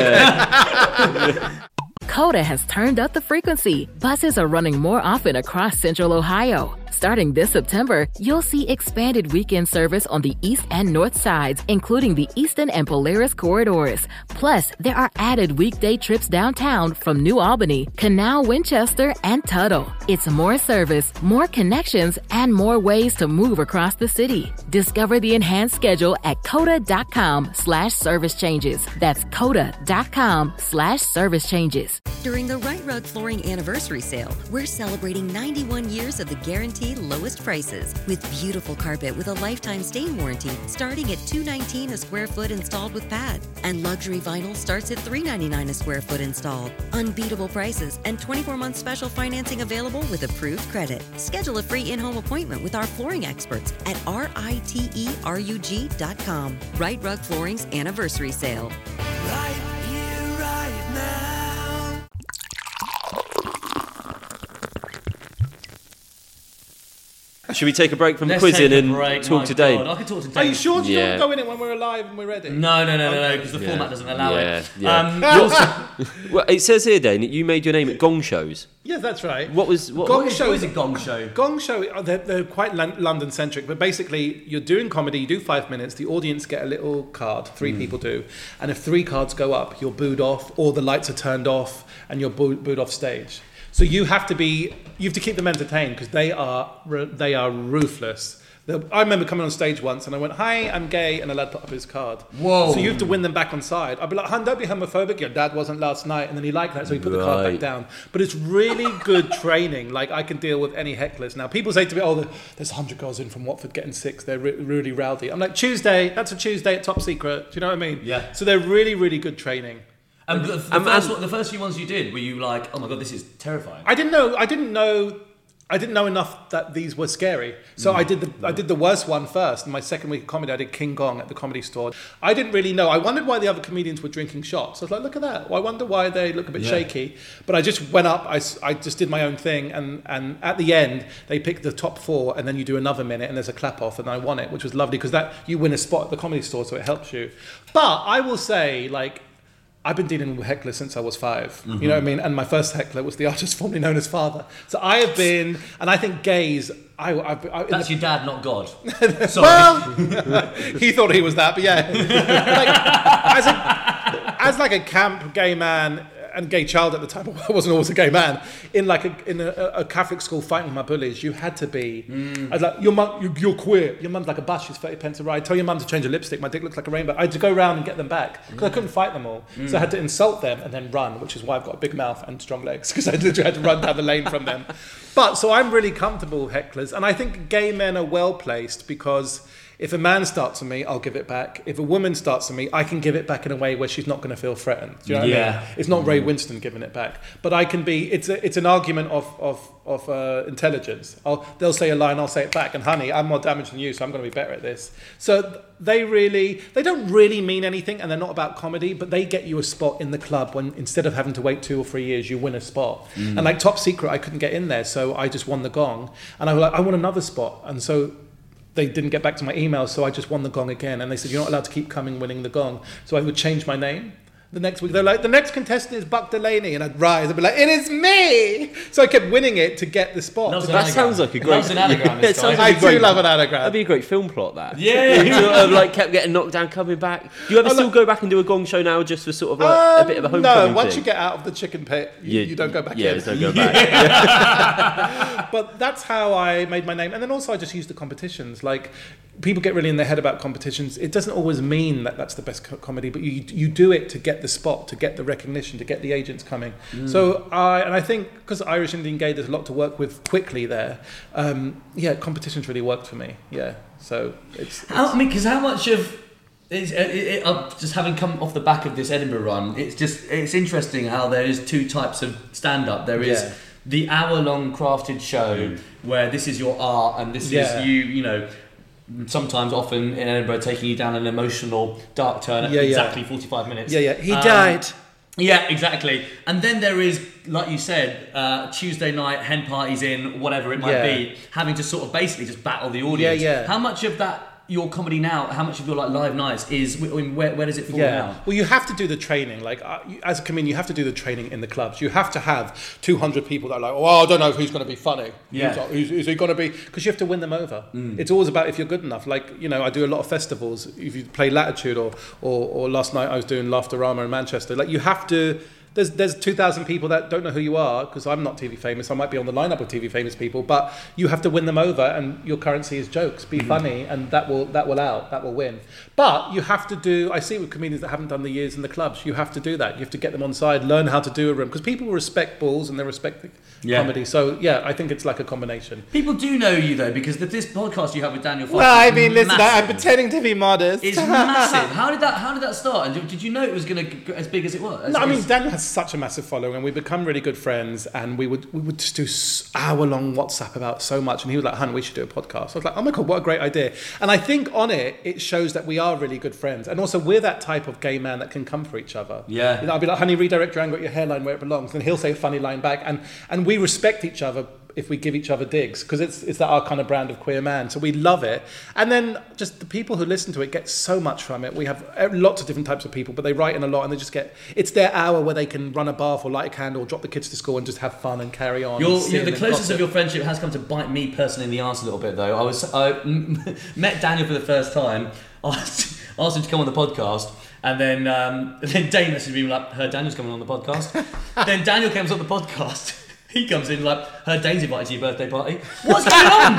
[SPEAKER 7] Coda has turned up the frequency. Buses are running more often across Central Ohio. Starting this September, you'll see expanded weekend service on the east and north sides, including the Eastern and Polaris corridors. Plus, there are added weekday trips downtown from New Albany, Canal, Winchester, and Tuttle. It's more service, more connections, and more ways to move across the city. Discover the enhanced schedule at coda.com/service changes. That's coda.com/service changes.
[SPEAKER 2] During the Right Rug Flooring Anniversary Sale, we're celebrating 91 years of the guaranteed lowest prices with beautiful carpet with a lifetime stain warranty starting at $219 a square foot installed with pad. And luxury vinyl starts at $399 a square foot installed. Unbeatable prices and 24-month special financing available with approved credit. Schedule a free in-home appointment with our flooring experts at riterug.com. Right Rug Flooring's Anniversary Sale.
[SPEAKER 3] Right here, right now.
[SPEAKER 5] Should we take a break from
[SPEAKER 4] Let's
[SPEAKER 5] quizzing
[SPEAKER 4] take a
[SPEAKER 5] and
[SPEAKER 4] break.
[SPEAKER 5] talk
[SPEAKER 4] My
[SPEAKER 5] to Dane?
[SPEAKER 4] God, I could talk to Dane.
[SPEAKER 6] Are you sure you
[SPEAKER 5] Yeah.
[SPEAKER 6] don't go in it when we're alive and we're ready?
[SPEAKER 4] No, because the format doesn't allow
[SPEAKER 5] Yeah,
[SPEAKER 4] it.
[SPEAKER 5] yeah. Well, it says here, Dane, that you made your name at gong shows.
[SPEAKER 6] Yeah, that's right.
[SPEAKER 5] What?
[SPEAKER 6] Gong
[SPEAKER 4] What
[SPEAKER 6] show
[SPEAKER 4] is a gong show?
[SPEAKER 6] Gong show, they're quite London-centric, but basically you're doing comedy, you do 5 minutes, the audience get a little card, 3 people do, and if 3 cards go up, you're booed off, or the lights are turned off, and you're booed off stage. So you have to keep them entertained because they are ruthless. I remember coming on stage once and I went, "Hi, I'm gay," and a lad put up his card.
[SPEAKER 4] Whoa.
[SPEAKER 6] So you have to win them back on side. I'd be like, "Hun, don't be homophobic. Your dad wasn't last night," and then he liked that, so he put the card back down. But it's really good training. Like I can deal with any hecklers now. People say to me, "Oh, there's 100 girls in from Watford getting 6. They're really rowdy." I'm like, "Tuesday. That's a Tuesday at Top Secret." Do you know what I mean?
[SPEAKER 4] Yeah.
[SPEAKER 6] So they're really, really good training.
[SPEAKER 4] And the first few ones you did, were you like, "Oh my god, this is terrifying"?
[SPEAKER 6] I didn't know enough that these were scary. So I did the worst one first. In my second week of comedy, I did King Kong at the Comedy Store. I didn't really know. I wondered why the other comedians were drinking shots. I was like, look at that. Well, I wonder why they look a bit shaky. But I just went up. I just did my own thing. And at the end, they picked the top 4 and then you do another minute and there's a clap off and I won it, which was lovely because that you win a spot at the Comedy Store, so it helps you. But I will say, like, I've been dealing with hecklers since I was 5. You know what I mean? And my first heckler was the artist formerly known as Father. So I have been, and I think gays...
[SPEAKER 4] That's your dad, not God. Sorry.
[SPEAKER 6] Well, he thought he was that, but yeah. As a camp gay man and gay child at the time, I wasn't always a gay man, in a Catholic school fighting with my bullies, you had to be... I was like, your mum, you're queer. Your mum's like a bus, she's 30 pence a ride. Tell your mum to change her lipstick, my dick looks like a rainbow. I had to go around and get them back, because I couldn't fight them all. So I had to insult them and then run, which is why I've got a big mouth and strong legs, because I literally had to run down the lane from them. But, so I'm really comfortable with hecklers, and I think gay men are well placed, because... if a man starts on me, I'll give it back. If a woman starts on me, I can give it back in a way where she's not going to feel threatened. Do you know what I mean? It's not Ray Winston giving it back, but I can be. It's an argument of intelligence. They'll say a line, I'll say it back, and honey, I'm more damaged than you, so I'm going to be better at this. So they don't really mean anything, and they're not about comedy, but they get you a spot in the club when instead of having to wait 2 or 3 years, you win a spot. And like Top Secret, I couldn't get in there, so I just won the Gong, and I was like, I want another spot, and so. They didn't get back to my email, so I just won the Gong again. And they said, you're not allowed to keep coming winning the Gong. So I would change my name. The next week, they're like, the next contestant is Buck Delaney. And I'd rise, I'd be like, it is me! So I kept winning it to get the spot.
[SPEAKER 5] That sounds like a great...
[SPEAKER 4] Loves an anagram, this guy.
[SPEAKER 6] I do love an anagram.
[SPEAKER 5] That'd be a great film plot, that.
[SPEAKER 4] Yeah.
[SPEAKER 5] You sort of, like, kept getting knocked down, coming back. Do you ever still go back and do a Gong show now just for sort of like a bit of a homecoming
[SPEAKER 6] No, once
[SPEAKER 5] thing?
[SPEAKER 6] you get out of the chicken pit, you don't go back in.
[SPEAKER 5] Yeah, there's no go back.
[SPEAKER 6] But that's how I made my name. And then also I just used the competitions. Like, people get really in their head about competitions. It doesn't always mean that that's the best comedy, but you do it to get the spot, to get the recognition, to get the agents coming. So I think because Irish Indian Gay, there's a lot to work with quickly there. Competitions really worked for me. Yeah, so it's
[SPEAKER 4] because how much of just having come off the back of this Edinburgh run, it's interesting how there is 2 types of stand-up. There is the hour-long crafted show where this is your art and this is you know. Sometimes, often in Edinburgh, taking you down an emotional dark turn at exactly 45 minutes.
[SPEAKER 6] He died.
[SPEAKER 4] Yeah, exactly. And then there is, like you said, Tuesday night, hen parties in, whatever it might be, having to sort of basically just battle the audience. How much of that, your comedy now, how much of your like live nights is, where does it fall now? Well,
[SPEAKER 6] you have to do the training. Like, as a comedian, you have to do the training in the clubs. You have to have 200 people that are like, oh, I don't know who's going to be funny. Who's he going to be? Because you have to win them over. It's always about if you're good enough. Like, you know, I do a lot of festivals. If you play Latitude or last night I was doing Laughterama in Manchester. Like, you have to... There's 2,000 people that don't know who you are, because I'm not TV famous. I might be on the lineup of TV famous people, but you have to win them over, and your currency is jokes. Be funny, and that will win. But you have to do. I see it with comedians that haven't done the years in the clubs. You have to do that. You have to get them on side, learn how to do a room, because people respect balls and they respect comedy. So I think it's like a combination.
[SPEAKER 4] People do know you though, because this podcast you have with Daniel Foster.
[SPEAKER 6] Well, I mean, listen, I'm pretending to be modest.
[SPEAKER 4] It's massive. How did that start? And did you know it was going to go as big as it was?
[SPEAKER 6] No, I mean, Daniel has such a massive following, and we become really good friends, and we would just do hour-long WhatsApp about so much, and he was like, "Hun, we should do a podcast." I was like, "Oh my God, what a great idea." And I think on it shows that we are really good friends, and also we're that type of gay man that can come for each other.
[SPEAKER 4] Yeah.
[SPEAKER 6] You know, I'll be like, "Honey, redirect your anger at your hairline where it belongs," and he'll say a funny line back, and we respect each other if we give each other digs, because it's that our kind of brand of queer man, so we love it. And then just the people who listen to it get so much from it. We have lots of different types of people, but they write in a lot, and they just get, it's their hour where they can run a bath or light a candle or drop the kids to school and just have fun and carry on.
[SPEAKER 4] The closest of your friendship has come to bite me personally in the arse a little bit though. I met Daniel for the first time, asked him to come on the podcast, and then Dane messaged me like, heard Daniel's coming on the podcast. Then Daniel comes on the podcast. He comes in like, her Dane's invited to your birthday party. What's going on?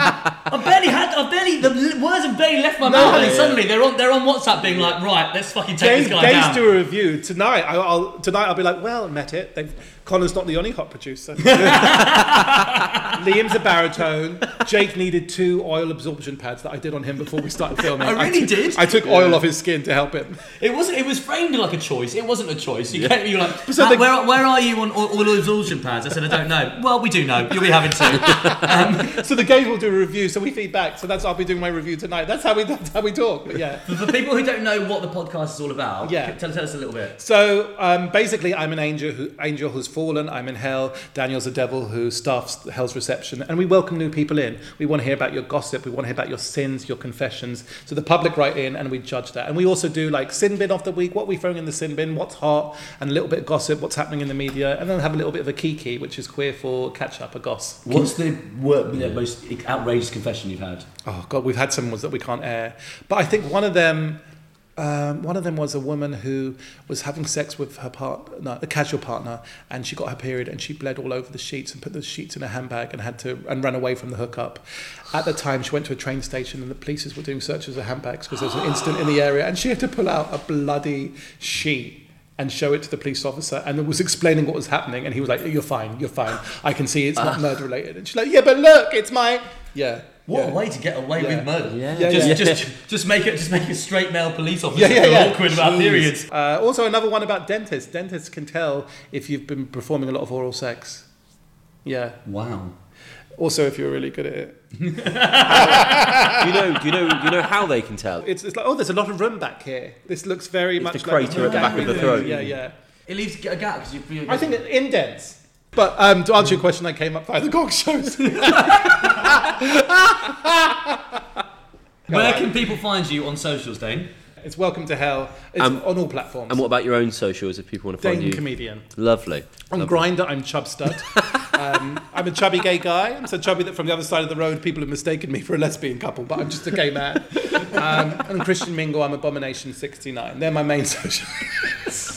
[SPEAKER 4] The words have barely left my mouth, and suddenly they're on WhatsApp being like, right, let's fucking take this guy down.
[SPEAKER 6] Dane's do a review tonight. I'll be like, well, met it. Connor's not the only hot producer. Liam's a baritone. Jake needed 2 oil absorption pads that I did on him before we started filming.
[SPEAKER 4] I did.
[SPEAKER 6] I took oil off his skin to help him.
[SPEAKER 4] It was framed like a choice. It wasn't a choice. You were like,
[SPEAKER 6] So
[SPEAKER 4] where are you on oil absorption pads? I said, I don't know. Well, we do know. You'll be having 2.
[SPEAKER 6] So the gays will do a review, so we feed back. So I'll be doing my review tonight. That's how we talk. But yeah.
[SPEAKER 4] For people who don't know what the podcast is all about,
[SPEAKER 6] yeah.
[SPEAKER 4] tell us a little bit.
[SPEAKER 6] So basically, I'm an angel who's fallen. I'm in hell. Daniel's a devil who staffs hell's reception, and we welcome new people in. We want to hear about your gossip. We want to hear about your sins, your confessions. So the public write in, and we judge that. And we also do like sin bin of the week. What are we throwing in the sin bin? What's hot? And a little bit of gossip. What's happening in the media? And then have a little bit of a kiki, which is queer for catch up, a goss.
[SPEAKER 4] What's the most outrageous confession you've had?
[SPEAKER 6] Oh God, we've had some ones that we can't air. But I think one of them was a woman who was having sex with her a casual partner, and she got her period and she bled all over the sheets and put the sheets in a handbag and ran away from the hookup. At the time, she went to a train station and the police were doing searches of handbags because there was an incident in the area, and she had to pull out a bloody sheet and show it to the police officer, and was explaining what was happening, and he was like, you're fine, I can see it's not murder related. And she's like, yeah, but look, it's my... Yeah.
[SPEAKER 4] What a way to get away with murder!
[SPEAKER 5] Yeah.
[SPEAKER 4] Just make a straight male police officer feel awkward about periods.
[SPEAKER 6] Also, another one about dentists. Dentists can tell if you've been performing a lot of oral sex. Yeah.
[SPEAKER 4] Wow.
[SPEAKER 6] Also, if you're really good at it.
[SPEAKER 5] Do you know how they can tell?
[SPEAKER 6] It's like, oh, there's a lot of room back here. This looks very much
[SPEAKER 5] the crater at the back of the throat.
[SPEAKER 6] Yeah.
[SPEAKER 4] It leaves a gap because you.
[SPEAKER 6] I think it indents. But to answer your question, I came up via the Gog shows.
[SPEAKER 4] Where can people find you on socials, Dane?
[SPEAKER 6] It's Welcome to Hell. It's on all platforms.
[SPEAKER 5] And what about your own socials if people want to find
[SPEAKER 6] Dane
[SPEAKER 5] you?
[SPEAKER 6] Comedian.
[SPEAKER 5] Lovely.
[SPEAKER 6] On Grindr, I'm Chub Stud. I'm a chubby gay guy. I'm so chubby that from the other side of the road, people have mistaken me for a lesbian couple, but I'm just a gay man. And Christian Mingle, I'm Abomination69. They're my main socials.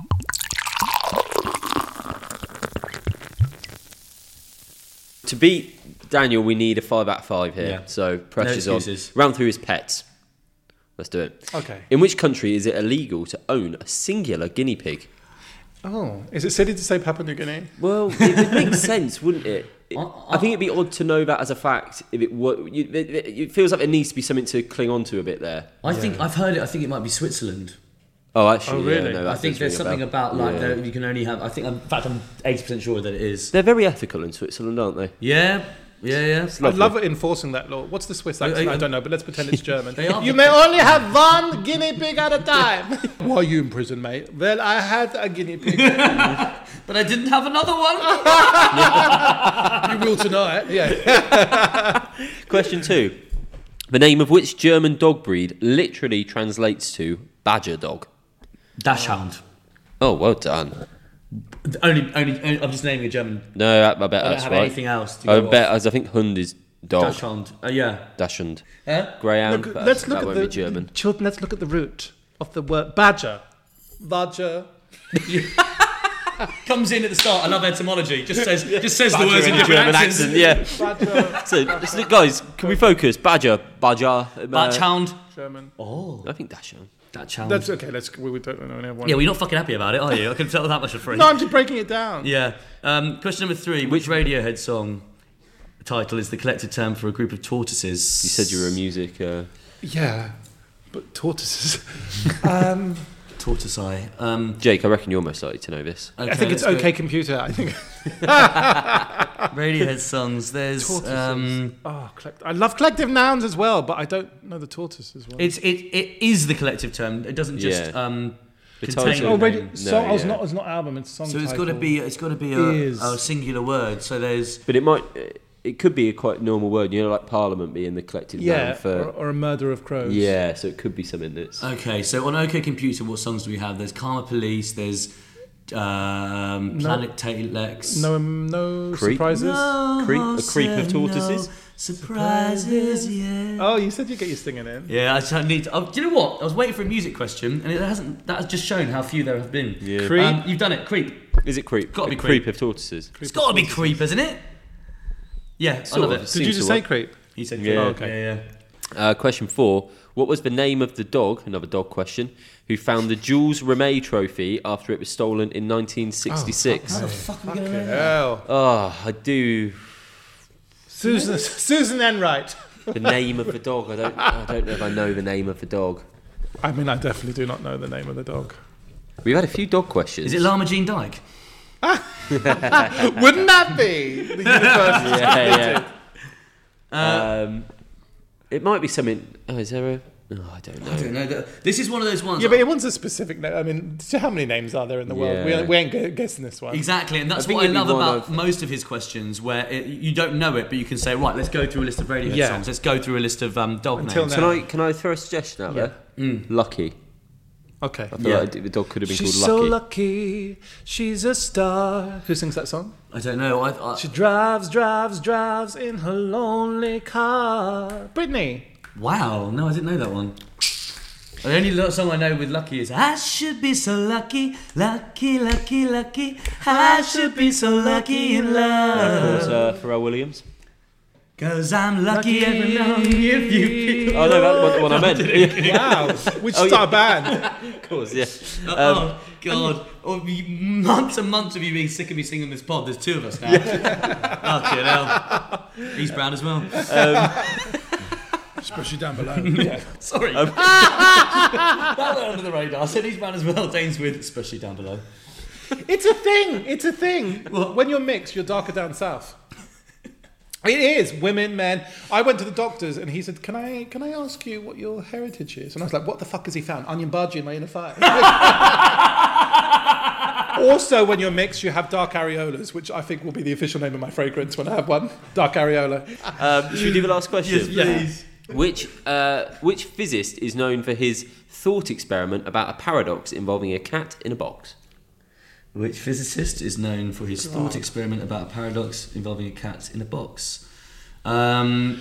[SPEAKER 5] To beat Daniel, we need a 5 out of 5 here. Yeah. So pressure's on. Round through his pets. Let's do it.
[SPEAKER 6] Okay.
[SPEAKER 5] In which country is it illegal to own a singular guinea pig?
[SPEAKER 6] Oh, is it silly to say Papua New Guinea?
[SPEAKER 5] Well, it would make sense, wouldn't it? I think it'd be odd to know that as a fact. If it feels like there needs to be something to cling on to a bit there.
[SPEAKER 4] I think I've heard it. I think it might be Switzerland.
[SPEAKER 5] Oh, actually,
[SPEAKER 6] really?
[SPEAKER 5] Yeah, no,
[SPEAKER 4] I think there's something about you can only have. In fact, I'm 80% sure that it is.
[SPEAKER 5] They're very ethical in Switzerland, aren't they?
[SPEAKER 4] Yeah.
[SPEAKER 6] I'd love it enforcing that law. What's the Swiss accent? I don't know, but let's pretend it's German.
[SPEAKER 4] You
[SPEAKER 6] may only have one guinea pig at a time. Why are you in prison, mate? Well, I had a guinea pig.
[SPEAKER 4] But I didn't have another one.
[SPEAKER 6] You will tonight. Yeah.
[SPEAKER 5] Question 2. The name of which German dog breed literally translates to badger dog?
[SPEAKER 4] Dachshund.
[SPEAKER 5] Oh, well done.
[SPEAKER 4] Only I'm just naming a German.
[SPEAKER 5] No, I bet
[SPEAKER 4] I don't
[SPEAKER 5] that's
[SPEAKER 4] have
[SPEAKER 5] right.
[SPEAKER 4] anything else.
[SPEAKER 5] I think Hund is dog.
[SPEAKER 4] Dachshund. Yeah.
[SPEAKER 5] Dachshund.
[SPEAKER 6] Greyhound.
[SPEAKER 5] Greyhound.
[SPEAKER 6] Let's look
[SPEAKER 5] that
[SPEAKER 6] at
[SPEAKER 5] won't
[SPEAKER 6] the
[SPEAKER 5] be German.
[SPEAKER 6] Children. Let's look at the root of the word badger. Badger.
[SPEAKER 4] Comes in at the start. I love etymology. Just says the
[SPEAKER 5] Badger
[SPEAKER 4] words in different
[SPEAKER 5] German
[SPEAKER 4] accents.
[SPEAKER 5] accent. Yeah. So, guys, can we focus? Badger.
[SPEAKER 4] Dachshund.
[SPEAKER 6] German.
[SPEAKER 5] I think Dachshund.
[SPEAKER 6] That's okay. We don't know anyone.
[SPEAKER 4] Yeah, we're not fucking happy about it, are you? I can tell that much for free.
[SPEAKER 6] No, I'm just breaking it down.
[SPEAKER 4] Yeah. Question number 3. Which Radiohead song title is the collective term for a group of tortoises?
[SPEAKER 5] You said you were a music...
[SPEAKER 6] Yeah, but tortoises...
[SPEAKER 4] Tortoise.
[SPEAKER 5] Jake, I reckon you're most likely to know this.
[SPEAKER 6] Okay, I think it's OK Computer. I think
[SPEAKER 4] Radiohead songs. There's
[SPEAKER 6] I love collective nouns as well, but I don't know the tortoise as well.
[SPEAKER 4] It is the collective term. It doesn't just contain.
[SPEAKER 6] It's not album. It's song.
[SPEAKER 4] So it's got to be a singular word. So there's.
[SPEAKER 5] But it could be a quite normal word, like Parliament being the collective noun for...
[SPEAKER 6] or a murder of crows.
[SPEAKER 5] Yeah, so it could be something that's...
[SPEAKER 4] Okay, so on OK Computer, what songs do we have? There's Karma Police, there's Planet Telex.
[SPEAKER 6] No surprises?
[SPEAKER 5] A creep of tortoises?
[SPEAKER 4] Surprises, yeah.
[SPEAKER 6] Oh, you said you'd get your singing in.
[SPEAKER 4] Yeah, I just need. Do you know what? I was waiting for a music question, and it hasn't. That has just shown how few there have been.
[SPEAKER 5] Yeah.
[SPEAKER 6] Creep.
[SPEAKER 4] You've done it. Creep.
[SPEAKER 5] Is it Creep?
[SPEAKER 4] Gotta be
[SPEAKER 5] Creep
[SPEAKER 4] Creep.
[SPEAKER 5] of Tortoises.
[SPEAKER 4] It's got to be Creep, isn't it? Yeah, I
[SPEAKER 5] Sort
[SPEAKER 4] love
[SPEAKER 5] of.
[SPEAKER 4] it.
[SPEAKER 6] Did you
[SPEAKER 5] Seems
[SPEAKER 6] just
[SPEAKER 5] to
[SPEAKER 6] say
[SPEAKER 5] work.
[SPEAKER 6] creep?
[SPEAKER 4] He said,
[SPEAKER 5] Yeah.
[SPEAKER 4] "Oh,
[SPEAKER 6] Okay.
[SPEAKER 4] yeah."
[SPEAKER 5] Question 4. What was the name of the dog, another dog question, who found the Jules Rimet trophy after it was stolen in 1966?
[SPEAKER 4] How the fuck are we going to know that?
[SPEAKER 6] Hell.
[SPEAKER 5] Oh, I do.
[SPEAKER 6] Susan Enright.
[SPEAKER 5] The name of the dog. I don't know if I know the name of the dog.
[SPEAKER 6] I mean, I definitely do not know the name of the dog.
[SPEAKER 5] We've had a few dog questions.
[SPEAKER 4] Is it Lama Jean Dyke?
[SPEAKER 6] Wouldn't that be the university?
[SPEAKER 5] Yeah. It might be something. Oh, is there a? Oh, I don't know.
[SPEAKER 4] I don't know. This is one of those ones.
[SPEAKER 6] Yeah, but it wants a specific name. I mean, so how many names are there in the world?
[SPEAKER 5] Yeah.
[SPEAKER 6] We ain't guessing this one.
[SPEAKER 4] Exactly, and that's
[SPEAKER 5] I think
[SPEAKER 4] what I
[SPEAKER 5] it'd be
[SPEAKER 4] love
[SPEAKER 5] one
[SPEAKER 4] about
[SPEAKER 5] of-
[SPEAKER 4] most of his questions, where you don't know it, but you can say, right, let's go through a list of Radiohead
[SPEAKER 6] Yeah.
[SPEAKER 4] songs. Let's go through a list of dog
[SPEAKER 6] Until
[SPEAKER 4] names.
[SPEAKER 6] now.
[SPEAKER 5] Can I throw a suggestion out there? Lucky.
[SPEAKER 6] Okay.
[SPEAKER 5] I feel like the dog could have been
[SPEAKER 6] She's
[SPEAKER 5] called
[SPEAKER 6] so
[SPEAKER 5] Lucky.
[SPEAKER 6] lucky, she's a star. Who sings that song?
[SPEAKER 4] I don't know.
[SPEAKER 6] She drives in her lonely car. Britney.
[SPEAKER 4] Wow, no, I didn't know that one. The only song I know with Lucky is I should be so lucky, lucky, lucky, lucky. I should be so lucky in
[SPEAKER 5] That was
[SPEAKER 4] love.
[SPEAKER 5] Pharrell Williams.
[SPEAKER 4] 'Cause I'm lucky every now and then if you
[SPEAKER 5] Oh no, that's the one I meant.
[SPEAKER 6] Wow. We should
[SPEAKER 5] Oh,
[SPEAKER 6] start a band.
[SPEAKER 5] Of course, yeah.
[SPEAKER 4] Oh, God. Months and months of you being sick of me singing this pod. There's two of us now. Fucking hell. He's brown as well.
[SPEAKER 6] Especially down below.
[SPEAKER 4] Sorry. That went under the radar. I said he's brown as well. Dane's with, especially down below.
[SPEAKER 6] It's a thing. It's a thing.
[SPEAKER 4] What?
[SPEAKER 6] When you're mixed, you're darker down south. It is. Women, men. I went to the doctors and he said, Can I ask you what your heritage is? And I was like, what the fuck has he found? Onion bhaji in my inner thigh. Also, when you're mixed, you have dark areolas, which I think will be the official name of my fragrance when I have one. Dark areola.
[SPEAKER 5] Should we do the last question?
[SPEAKER 4] Yes, please.
[SPEAKER 5] Which physicist is known for his thought experiment about a paradox involving a cat in a box?
[SPEAKER 4] Which physicist is known for his thought experiment about a paradox involving a cat in a box? I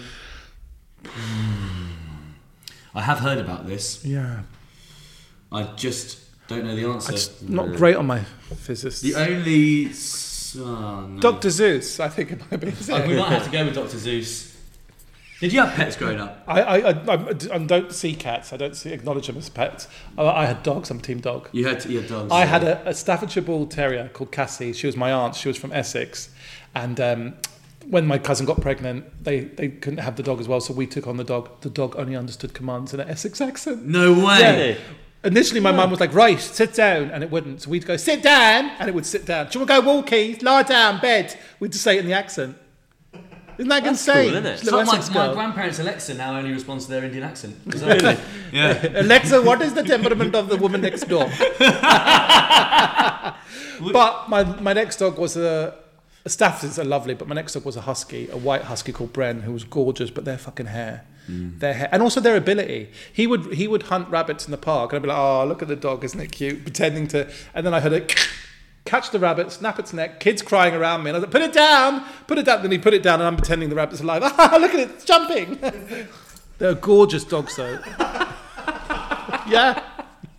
[SPEAKER 4] have heard about this.
[SPEAKER 6] Yeah.
[SPEAKER 4] I just don't know the answer.
[SPEAKER 6] It's not great on my physicists.
[SPEAKER 4] The only... no.
[SPEAKER 6] Dr. Zeus, I think it might be.
[SPEAKER 4] We might have to go with Dr. Zeus. Did you have pets growing up?
[SPEAKER 6] I don't see cats. I don't acknowledge them as pets. I had dogs. I'm team dog.
[SPEAKER 4] You had dogs.
[SPEAKER 6] I had a Staffordshire Bull Terrier called Cassie. She was my aunt. She was from Essex. And when my cousin got pregnant, they couldn't have the dog as well, so we took on the dog. The dog only understood commands in an Essex accent.
[SPEAKER 4] No way.
[SPEAKER 6] Yeah. Initially, my mum was like, right, sit down, and it wouldn't. So we'd go, sit down, and it would sit down. Do you want to go walkies? Lie down, bed. We'd just say it in the accent. Isn't that insane?
[SPEAKER 5] cool, isn't it?
[SPEAKER 4] It's
[SPEAKER 6] Little
[SPEAKER 4] like
[SPEAKER 6] Essex
[SPEAKER 4] my
[SPEAKER 6] girl.
[SPEAKER 4] grandparents' Alexa now only responds to their Indian accent. Really? Yeah.
[SPEAKER 6] Alexa, what is the temperament of the woman next door? But my next dog was a Staffords are lovely, but my next dog was a husky, a white husky called Bren, who was gorgeous, but their fucking hair. Their hair, and also their ability. He would hunt rabbits in the park, and I'd be like, oh, look at the dog, isn't it cute? Pretending to, and then I heard it catch the rabbit, snap its neck, kids crying around me, and I was like, put it down. Then he put it down, and I'm pretending the rabbit's alive. Ah, look at it, it's jumping. They're gorgeous dogs, though. Yeah.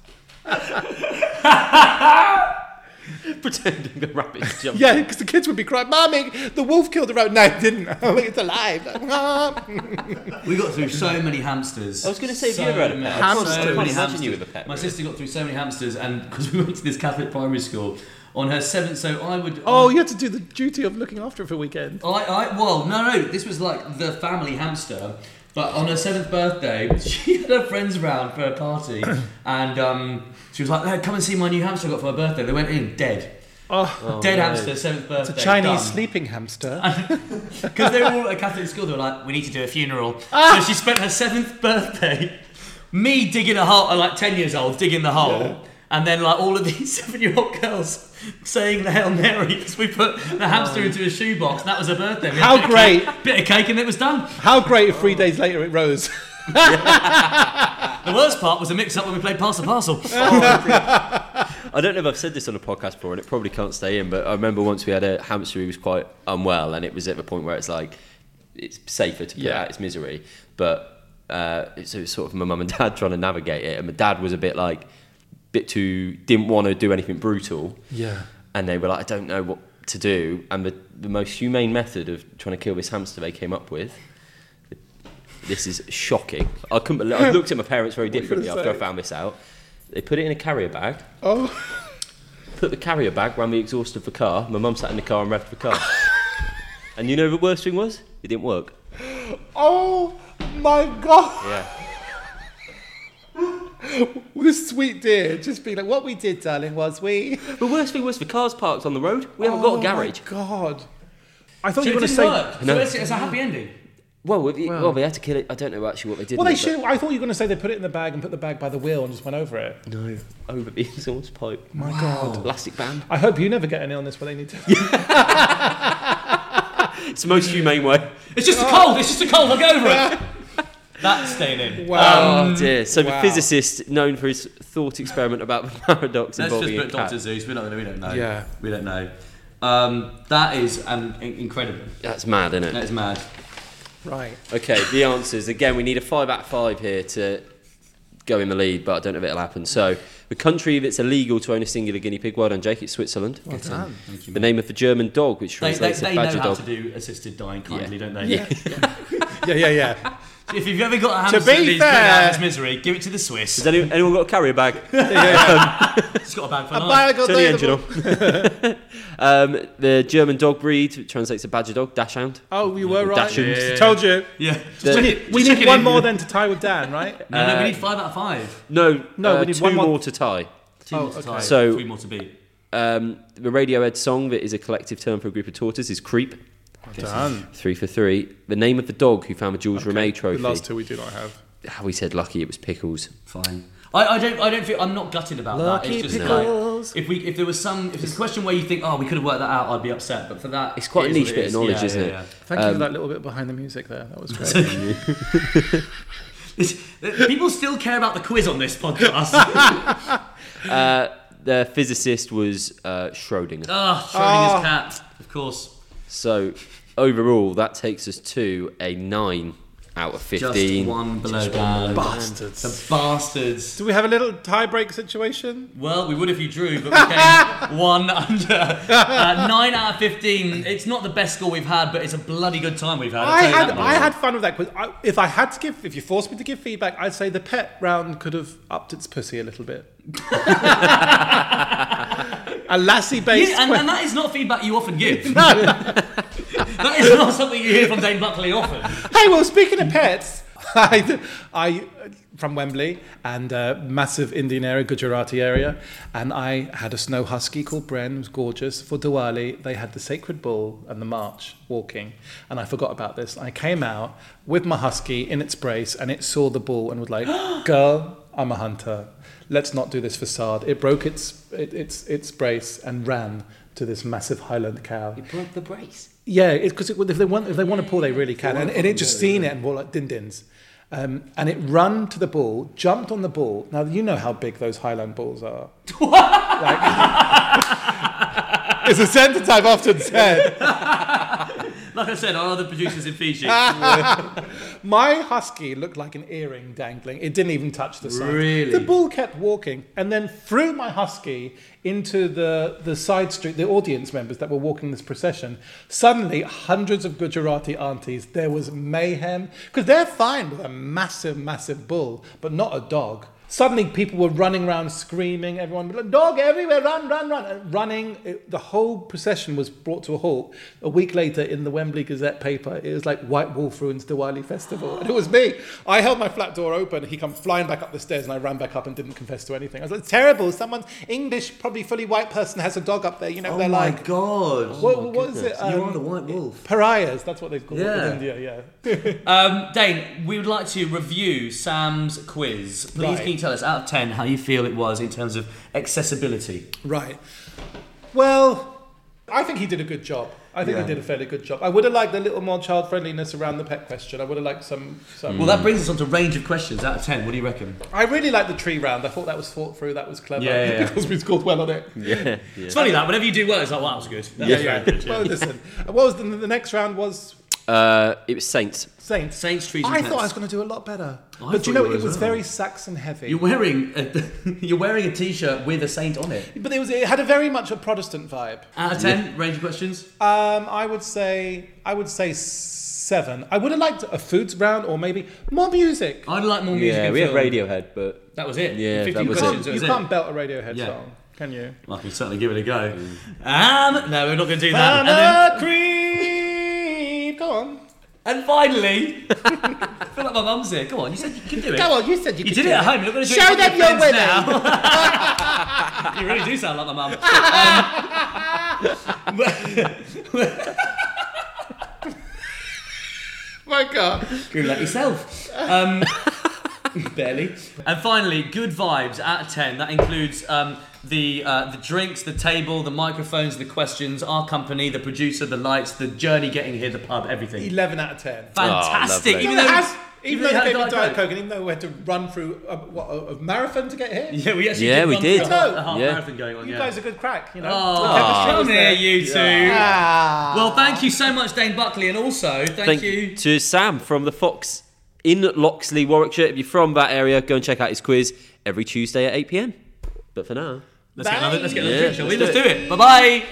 [SPEAKER 5] Pretending the rabbit's jumping.
[SPEAKER 6] Yeah, because the kids would be crying, Mommy, the wolf killed the rabbit. No, it didn't. It's alive.
[SPEAKER 4] We got through so many hamsters.
[SPEAKER 5] I was going to say, have you ever had a pet?
[SPEAKER 6] Hamsters.
[SPEAKER 5] I can't imagine you with a pet.
[SPEAKER 4] My sister got through so many hamsters, and because we went to this Catholic primary school, on her 7th, so I would...
[SPEAKER 6] Oh, you had to do the duty of looking after it for a weekend.
[SPEAKER 4] Well, no, this was like the family hamster. But on her 7th birthday, she had her friends around for a party, and she was like, hey, come and see my new hamster I got for my birthday. They went in, dead. Dead hamster, 7th birthday.
[SPEAKER 6] It's a Chinese
[SPEAKER 4] done.
[SPEAKER 6] sleeping hamster.
[SPEAKER 4] Because they were all at a Catholic school, they were like, we need to do a funeral. So she spent her 7th birthday, me digging a hole, like 10 years old, digging the hole, and then like all of these 7-year-old girls saying the Hail Mary because we put the hamster into a shoebox, and that was her birthday. We had
[SPEAKER 6] How great.
[SPEAKER 4] bit of cake and it was done.
[SPEAKER 6] How great if 3 days later it rose.
[SPEAKER 4] The worst part was a mix-up when we played Pass the Parcel.
[SPEAKER 5] I don't know if I've said this on a podcast before, and it probably can't stay in, but I remember once we had a hamster who was quite unwell, and it was at the point where it's like, it's safer to put out its misery. But it was sort of my mum and dad trying to navigate it, and my dad was a bit too didn't want to do anything brutal.
[SPEAKER 6] Yeah.
[SPEAKER 5] And they were like, I don't know what to do. And the most humane method of trying to kill this hamster they came up with. This is shocking. I looked at my parents very differently after I found this out. They put it in a carrier bag.
[SPEAKER 6] Oh.
[SPEAKER 5] Put the carrier bag around the exhaust of the car. My mum sat in the car and revved the car. And you know the worst thing was? It didn't work.
[SPEAKER 6] Oh my God.
[SPEAKER 5] Yeah.
[SPEAKER 6] This sweet dear just being like, what we did, darling, was we...
[SPEAKER 5] The worst thing was the car's parked on the road. We haven't got a garage.
[SPEAKER 6] Oh my God. I thought
[SPEAKER 4] So
[SPEAKER 6] you were
[SPEAKER 4] it
[SPEAKER 6] going to
[SPEAKER 4] didn't
[SPEAKER 6] say...
[SPEAKER 4] work.
[SPEAKER 5] No.
[SPEAKER 4] So it's a happy ending.
[SPEAKER 5] Well, they had to kill it. I don't know actually what they did.
[SPEAKER 6] Well, they
[SPEAKER 5] with it,
[SPEAKER 6] should. I thought you were going to say they put it in the bag and put the bag by the wheel and just went over it.
[SPEAKER 5] but No, over the exhaust pipe.
[SPEAKER 6] My God.
[SPEAKER 5] Elastic band.
[SPEAKER 6] I hope you never get any on this where they need to...
[SPEAKER 5] It's the most humane way.
[SPEAKER 4] It's just a cold. It's just a cold. I'll get over it. That's staying in.
[SPEAKER 6] Wow.
[SPEAKER 5] Oh dear. So the
[SPEAKER 6] Wow.
[SPEAKER 5] physicist, known for his thought experiment about the paradox
[SPEAKER 4] Let's
[SPEAKER 5] involving
[SPEAKER 4] just
[SPEAKER 5] a
[SPEAKER 4] put
[SPEAKER 5] cat.
[SPEAKER 4] Dr. Zeus. We don't know.
[SPEAKER 6] Yeah.
[SPEAKER 4] We don't know. That is incredible.
[SPEAKER 5] That's mad, isn't
[SPEAKER 4] That
[SPEAKER 5] it?
[SPEAKER 4] is mad.
[SPEAKER 6] Right.
[SPEAKER 5] Okay, the answers. Again, we need a 5 out of 5 here to go in the lead, but I don't know if it'll happen. So, the country that's illegal to own a singular guinea pig, well done, Jake, it's Switzerland.
[SPEAKER 6] Well done.
[SPEAKER 4] Thank you.
[SPEAKER 5] The name of the German dog, which
[SPEAKER 4] They
[SPEAKER 5] translates
[SPEAKER 4] know
[SPEAKER 5] as badger
[SPEAKER 4] how
[SPEAKER 5] dog.
[SPEAKER 4] to do assisted dying kindly, don't they?
[SPEAKER 5] Yeah.
[SPEAKER 6] Yeah.
[SPEAKER 4] If you've ever got a hamster
[SPEAKER 6] be
[SPEAKER 4] that needs putting
[SPEAKER 6] fair-
[SPEAKER 4] out of its misery, give it to the Swiss.
[SPEAKER 5] Has anyone got a carrier bag?
[SPEAKER 4] It's got a bag for life.
[SPEAKER 5] Turn the engine on. The German dog breed translates to badger dog, dachshund.
[SPEAKER 6] Oh, you were right.
[SPEAKER 5] Dachshund.
[SPEAKER 6] Told you.
[SPEAKER 4] Yeah.
[SPEAKER 6] We need one more then to tie with Dan, right?
[SPEAKER 4] No, we need 5 out of 5.
[SPEAKER 5] No,
[SPEAKER 6] we need
[SPEAKER 5] 2
[SPEAKER 6] one
[SPEAKER 5] more
[SPEAKER 6] more.
[SPEAKER 5] to tie.
[SPEAKER 4] 2 more to tie.
[SPEAKER 5] So-
[SPEAKER 4] 3 more to beat.
[SPEAKER 5] The Radiohead song that is a collective term for a group of tortoises is Creep.
[SPEAKER 6] Done.
[SPEAKER 5] 3 for 3. The name of the dog who found the Jules Rimet
[SPEAKER 6] The
[SPEAKER 5] trophy.
[SPEAKER 6] last two we do not have.
[SPEAKER 5] How we said lucky, it was Pickles.
[SPEAKER 4] Fine. I don't feel I'm not gutted about that. It's just
[SPEAKER 6] Pickles.
[SPEAKER 4] like if there's a question where you think, oh, we could have worked that out, I'd be upset. But for that,
[SPEAKER 5] It's quite a
[SPEAKER 4] it is
[SPEAKER 5] niche
[SPEAKER 4] what
[SPEAKER 5] bit
[SPEAKER 4] it
[SPEAKER 5] of
[SPEAKER 4] is.
[SPEAKER 5] knowledge,
[SPEAKER 4] Yeah,
[SPEAKER 5] isn't
[SPEAKER 4] yeah,
[SPEAKER 5] it?
[SPEAKER 4] yeah.
[SPEAKER 6] Thank you for that little bit behind the music there. That was great.
[SPEAKER 4] People still care about the quiz on this podcast.
[SPEAKER 5] The physicist was Schrödinger.
[SPEAKER 4] Schrodinger's cat, of course.
[SPEAKER 5] So overall, that takes us to a 9 out of 15.
[SPEAKER 4] Just one below Dan.
[SPEAKER 6] Bastards.
[SPEAKER 4] The bastards.
[SPEAKER 6] Do we have a little tie-break situation?
[SPEAKER 4] Well, we would if you drew, but we came 1 under. 9 out of 15. It's not the best score we've had, but it's a bloody good time we've had.
[SPEAKER 6] I had fun with that quiz. If you forced me to give feedback, I'd say the pet round could have upped its pussy a little bit. A lassie-based
[SPEAKER 4] and that is not feedback you often give. That is not something you hear from Dane Buckley often.
[SPEAKER 6] Hey, well, speaking of pets, I from Wembley and massive Indian area, Gujarati area, and I had a snow husky called Bren. It was gorgeous. For Diwali, they had the sacred bull and the march walking, and I forgot about this. I came out with my husky in its brace, and it saw the bull and was like, "Girl, I'm a hunter. Let's not do this facade." It broke its brace and ran to this massive Highland cow.
[SPEAKER 5] You broke the brace.
[SPEAKER 6] Yeah, because if they want to pull, they really can. And it just seen it and bought like din-dins. And it run to the bull, jumped on the bull. Now, you know how big those Highland bulls are. Like, it's a sentence I've often said.
[SPEAKER 4] Like I said, our other producers in Fiji.
[SPEAKER 6] My husky looked like an earring dangling. It didn't even touch the side.
[SPEAKER 4] Really?
[SPEAKER 6] The bull kept walking and then threw my husky into the side street, the audience members that were walking this procession. Suddenly, hundreds of Gujarati aunties, there was mayhem. Because they're fine with a massive, massive bull, but not a dog. Suddenly, people were running around screaming. Everyone was like, "Dog everywhere, run, run, run." And running. The whole procession was brought to a halt. A week later, in the Wembley Gazette paper, it was like White Wolf ruins Diwali festival. And it was me. I held my flat door open. He come flying back up the stairs, and I ran back up and didn't confess to anything. I was like, "It's terrible. Someone's English, probably fully white person has a dog up there. You know, they're like,
[SPEAKER 4] God.
[SPEAKER 6] what is it?
[SPEAKER 4] You are the white wolf.
[SPEAKER 6] Pariahs. That's what they've called it
[SPEAKER 4] Yeah.
[SPEAKER 6] in India, yeah.
[SPEAKER 4] Dane, we would like to review Sam's quiz. Please,
[SPEAKER 6] Right.
[SPEAKER 4] can you tell us, out of 10, how you feel it was in terms of accessibility?
[SPEAKER 6] Right. Well, I think he did a good job. I think he did a fairly good job. I would have liked a little more child friendliness around the pet question. I would have liked some.
[SPEAKER 4] Well, that brings us on to range of questions. Out of 10, what do you reckon?
[SPEAKER 6] I really liked the tree round. I thought that was thought through. That was clever.
[SPEAKER 4] Yeah.
[SPEAKER 6] Because we scored well on it.
[SPEAKER 4] It's funny that whenever you do well, it's like, wow, that was good. That was very good.
[SPEAKER 6] Well, listen. What was the next round was
[SPEAKER 5] It was Saints.
[SPEAKER 6] Saints.
[SPEAKER 4] Saints, Trees and
[SPEAKER 6] I
[SPEAKER 4] Pets.
[SPEAKER 6] thought I was going to do a lot better.
[SPEAKER 4] I
[SPEAKER 6] But you
[SPEAKER 4] thought
[SPEAKER 6] know,
[SPEAKER 4] you were
[SPEAKER 6] it
[SPEAKER 4] as
[SPEAKER 6] was
[SPEAKER 4] well.
[SPEAKER 6] very Saxon heavy.
[SPEAKER 4] You're wearing a T-shirt with a saint on it.
[SPEAKER 6] But it had a very much a Protestant vibe.
[SPEAKER 4] Out of 10, range of questions.
[SPEAKER 6] I would say 7. I would have liked a foods round or maybe more music.
[SPEAKER 4] I'd like more music.
[SPEAKER 5] Yeah,
[SPEAKER 4] and
[SPEAKER 5] we had
[SPEAKER 4] film.
[SPEAKER 5] Radiohead, but
[SPEAKER 4] That was it.
[SPEAKER 5] Yeah,
[SPEAKER 4] 15
[SPEAKER 5] that was it.
[SPEAKER 4] questions.
[SPEAKER 6] You
[SPEAKER 4] that was
[SPEAKER 6] can't
[SPEAKER 4] it.
[SPEAKER 6] belt a Radiohead
[SPEAKER 4] Yeah.
[SPEAKER 6] song, can you?
[SPEAKER 4] I can certainly give it a go. No, we're not going to do that. And then,
[SPEAKER 6] Creed. Go on.
[SPEAKER 4] and finally, I feel like my mum's here. Come on, you said you could do it.
[SPEAKER 6] Go on, you said you
[SPEAKER 4] You
[SPEAKER 6] could
[SPEAKER 4] did
[SPEAKER 6] do
[SPEAKER 4] it at home. You're not going to do
[SPEAKER 6] Show
[SPEAKER 4] it in
[SPEAKER 6] them
[SPEAKER 4] front of
[SPEAKER 6] you're
[SPEAKER 4] your friends now. You really do sound like my mum.
[SPEAKER 6] My God.
[SPEAKER 4] Good luck yourself. Barely. And finally, good vibes out of 10. That includes the drinks, the table, the microphones, the questions, our company, the producer, the lights, the journey getting here, the pub, everything.
[SPEAKER 6] 11 out of 10.
[SPEAKER 4] Fantastic.
[SPEAKER 5] lovely.
[SPEAKER 4] even though
[SPEAKER 6] Even though
[SPEAKER 4] you
[SPEAKER 6] they
[SPEAKER 4] had
[SPEAKER 6] gave me
[SPEAKER 4] Diet
[SPEAKER 6] Diet
[SPEAKER 4] Coke.
[SPEAKER 6] Coke, and even though we had to run through a marathon to get here,
[SPEAKER 4] Yeah, we actually
[SPEAKER 5] Yeah,
[SPEAKER 4] did
[SPEAKER 5] we
[SPEAKER 4] run
[SPEAKER 5] did.
[SPEAKER 4] through a half
[SPEAKER 5] Yeah.
[SPEAKER 4] marathon going on.
[SPEAKER 6] you
[SPEAKER 4] yeah.
[SPEAKER 6] guys are good crack, you know.
[SPEAKER 4] Oh,
[SPEAKER 6] The chemistry
[SPEAKER 4] come
[SPEAKER 6] was
[SPEAKER 4] here,
[SPEAKER 6] there.
[SPEAKER 4] you two.
[SPEAKER 6] Ah.
[SPEAKER 4] Well, thank you so much, Dane Buckley, and also thank you.
[SPEAKER 5] to Sam from the Fox in Loxley, Warwickshire. If you're from that area, go and check out his quiz every Tuesday at 8 p.m. But for now,
[SPEAKER 4] Let's get another
[SPEAKER 5] Yeah,
[SPEAKER 4] drink, shall we?
[SPEAKER 5] let's
[SPEAKER 4] Let's
[SPEAKER 5] do
[SPEAKER 4] do it. Bye-bye.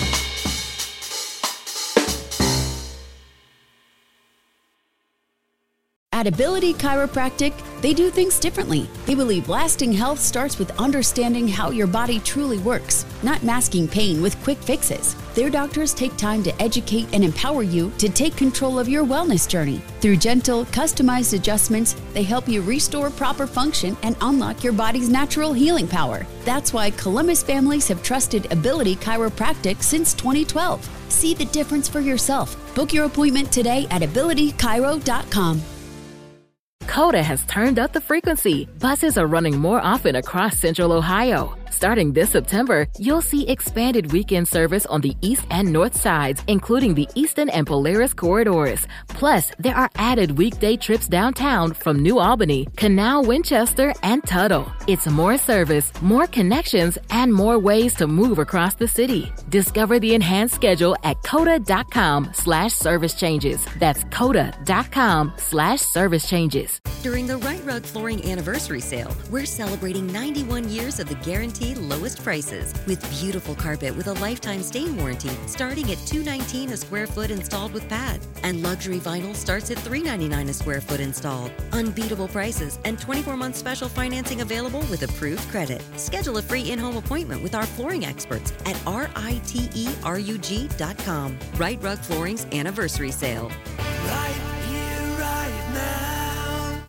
[SPEAKER 8] At Ability Chiropractic, they do things differently. They believe lasting health starts with understanding how your body truly works, not masking pain with quick fixes. Their doctors take time to educate and empower you to take control of your wellness journey. Through gentle, customized adjustments, they help you restore proper function and unlock your body's natural healing power. That's why Columbus families have trusted Ability Chiropractic since 2012. See the difference for yourself. Book your appointment today at abilitychiro.com.
[SPEAKER 7] Coda has turned up the frequency. Buses are running more often across Central Ohio. Starting this September, you'll see expanded weekend service on the east and north sides, including the Eastern and Polaris corridors. Plus, there are added weekday trips downtown from New Albany, Canal, Winchester, and Tuttle. It's more service, more connections, and more ways to move across the city. Discover the enhanced schedule at coda.com/service changes. That's coda.com/service changes.
[SPEAKER 2] During the Right Rug Flooring Anniversary Sale, we're celebrating 91 years of the guaranteed lowest prices with beautiful carpet with a lifetime stain warranty starting at $219 a square foot installed with pad. And luxury vinyl starts at $399 a square foot installed. Unbeatable prices and 24-month special financing available with approved credit. Schedule a free in-home appointment with our flooring experts at riterug.com. Right Rug Flooring's Anniversary Sale.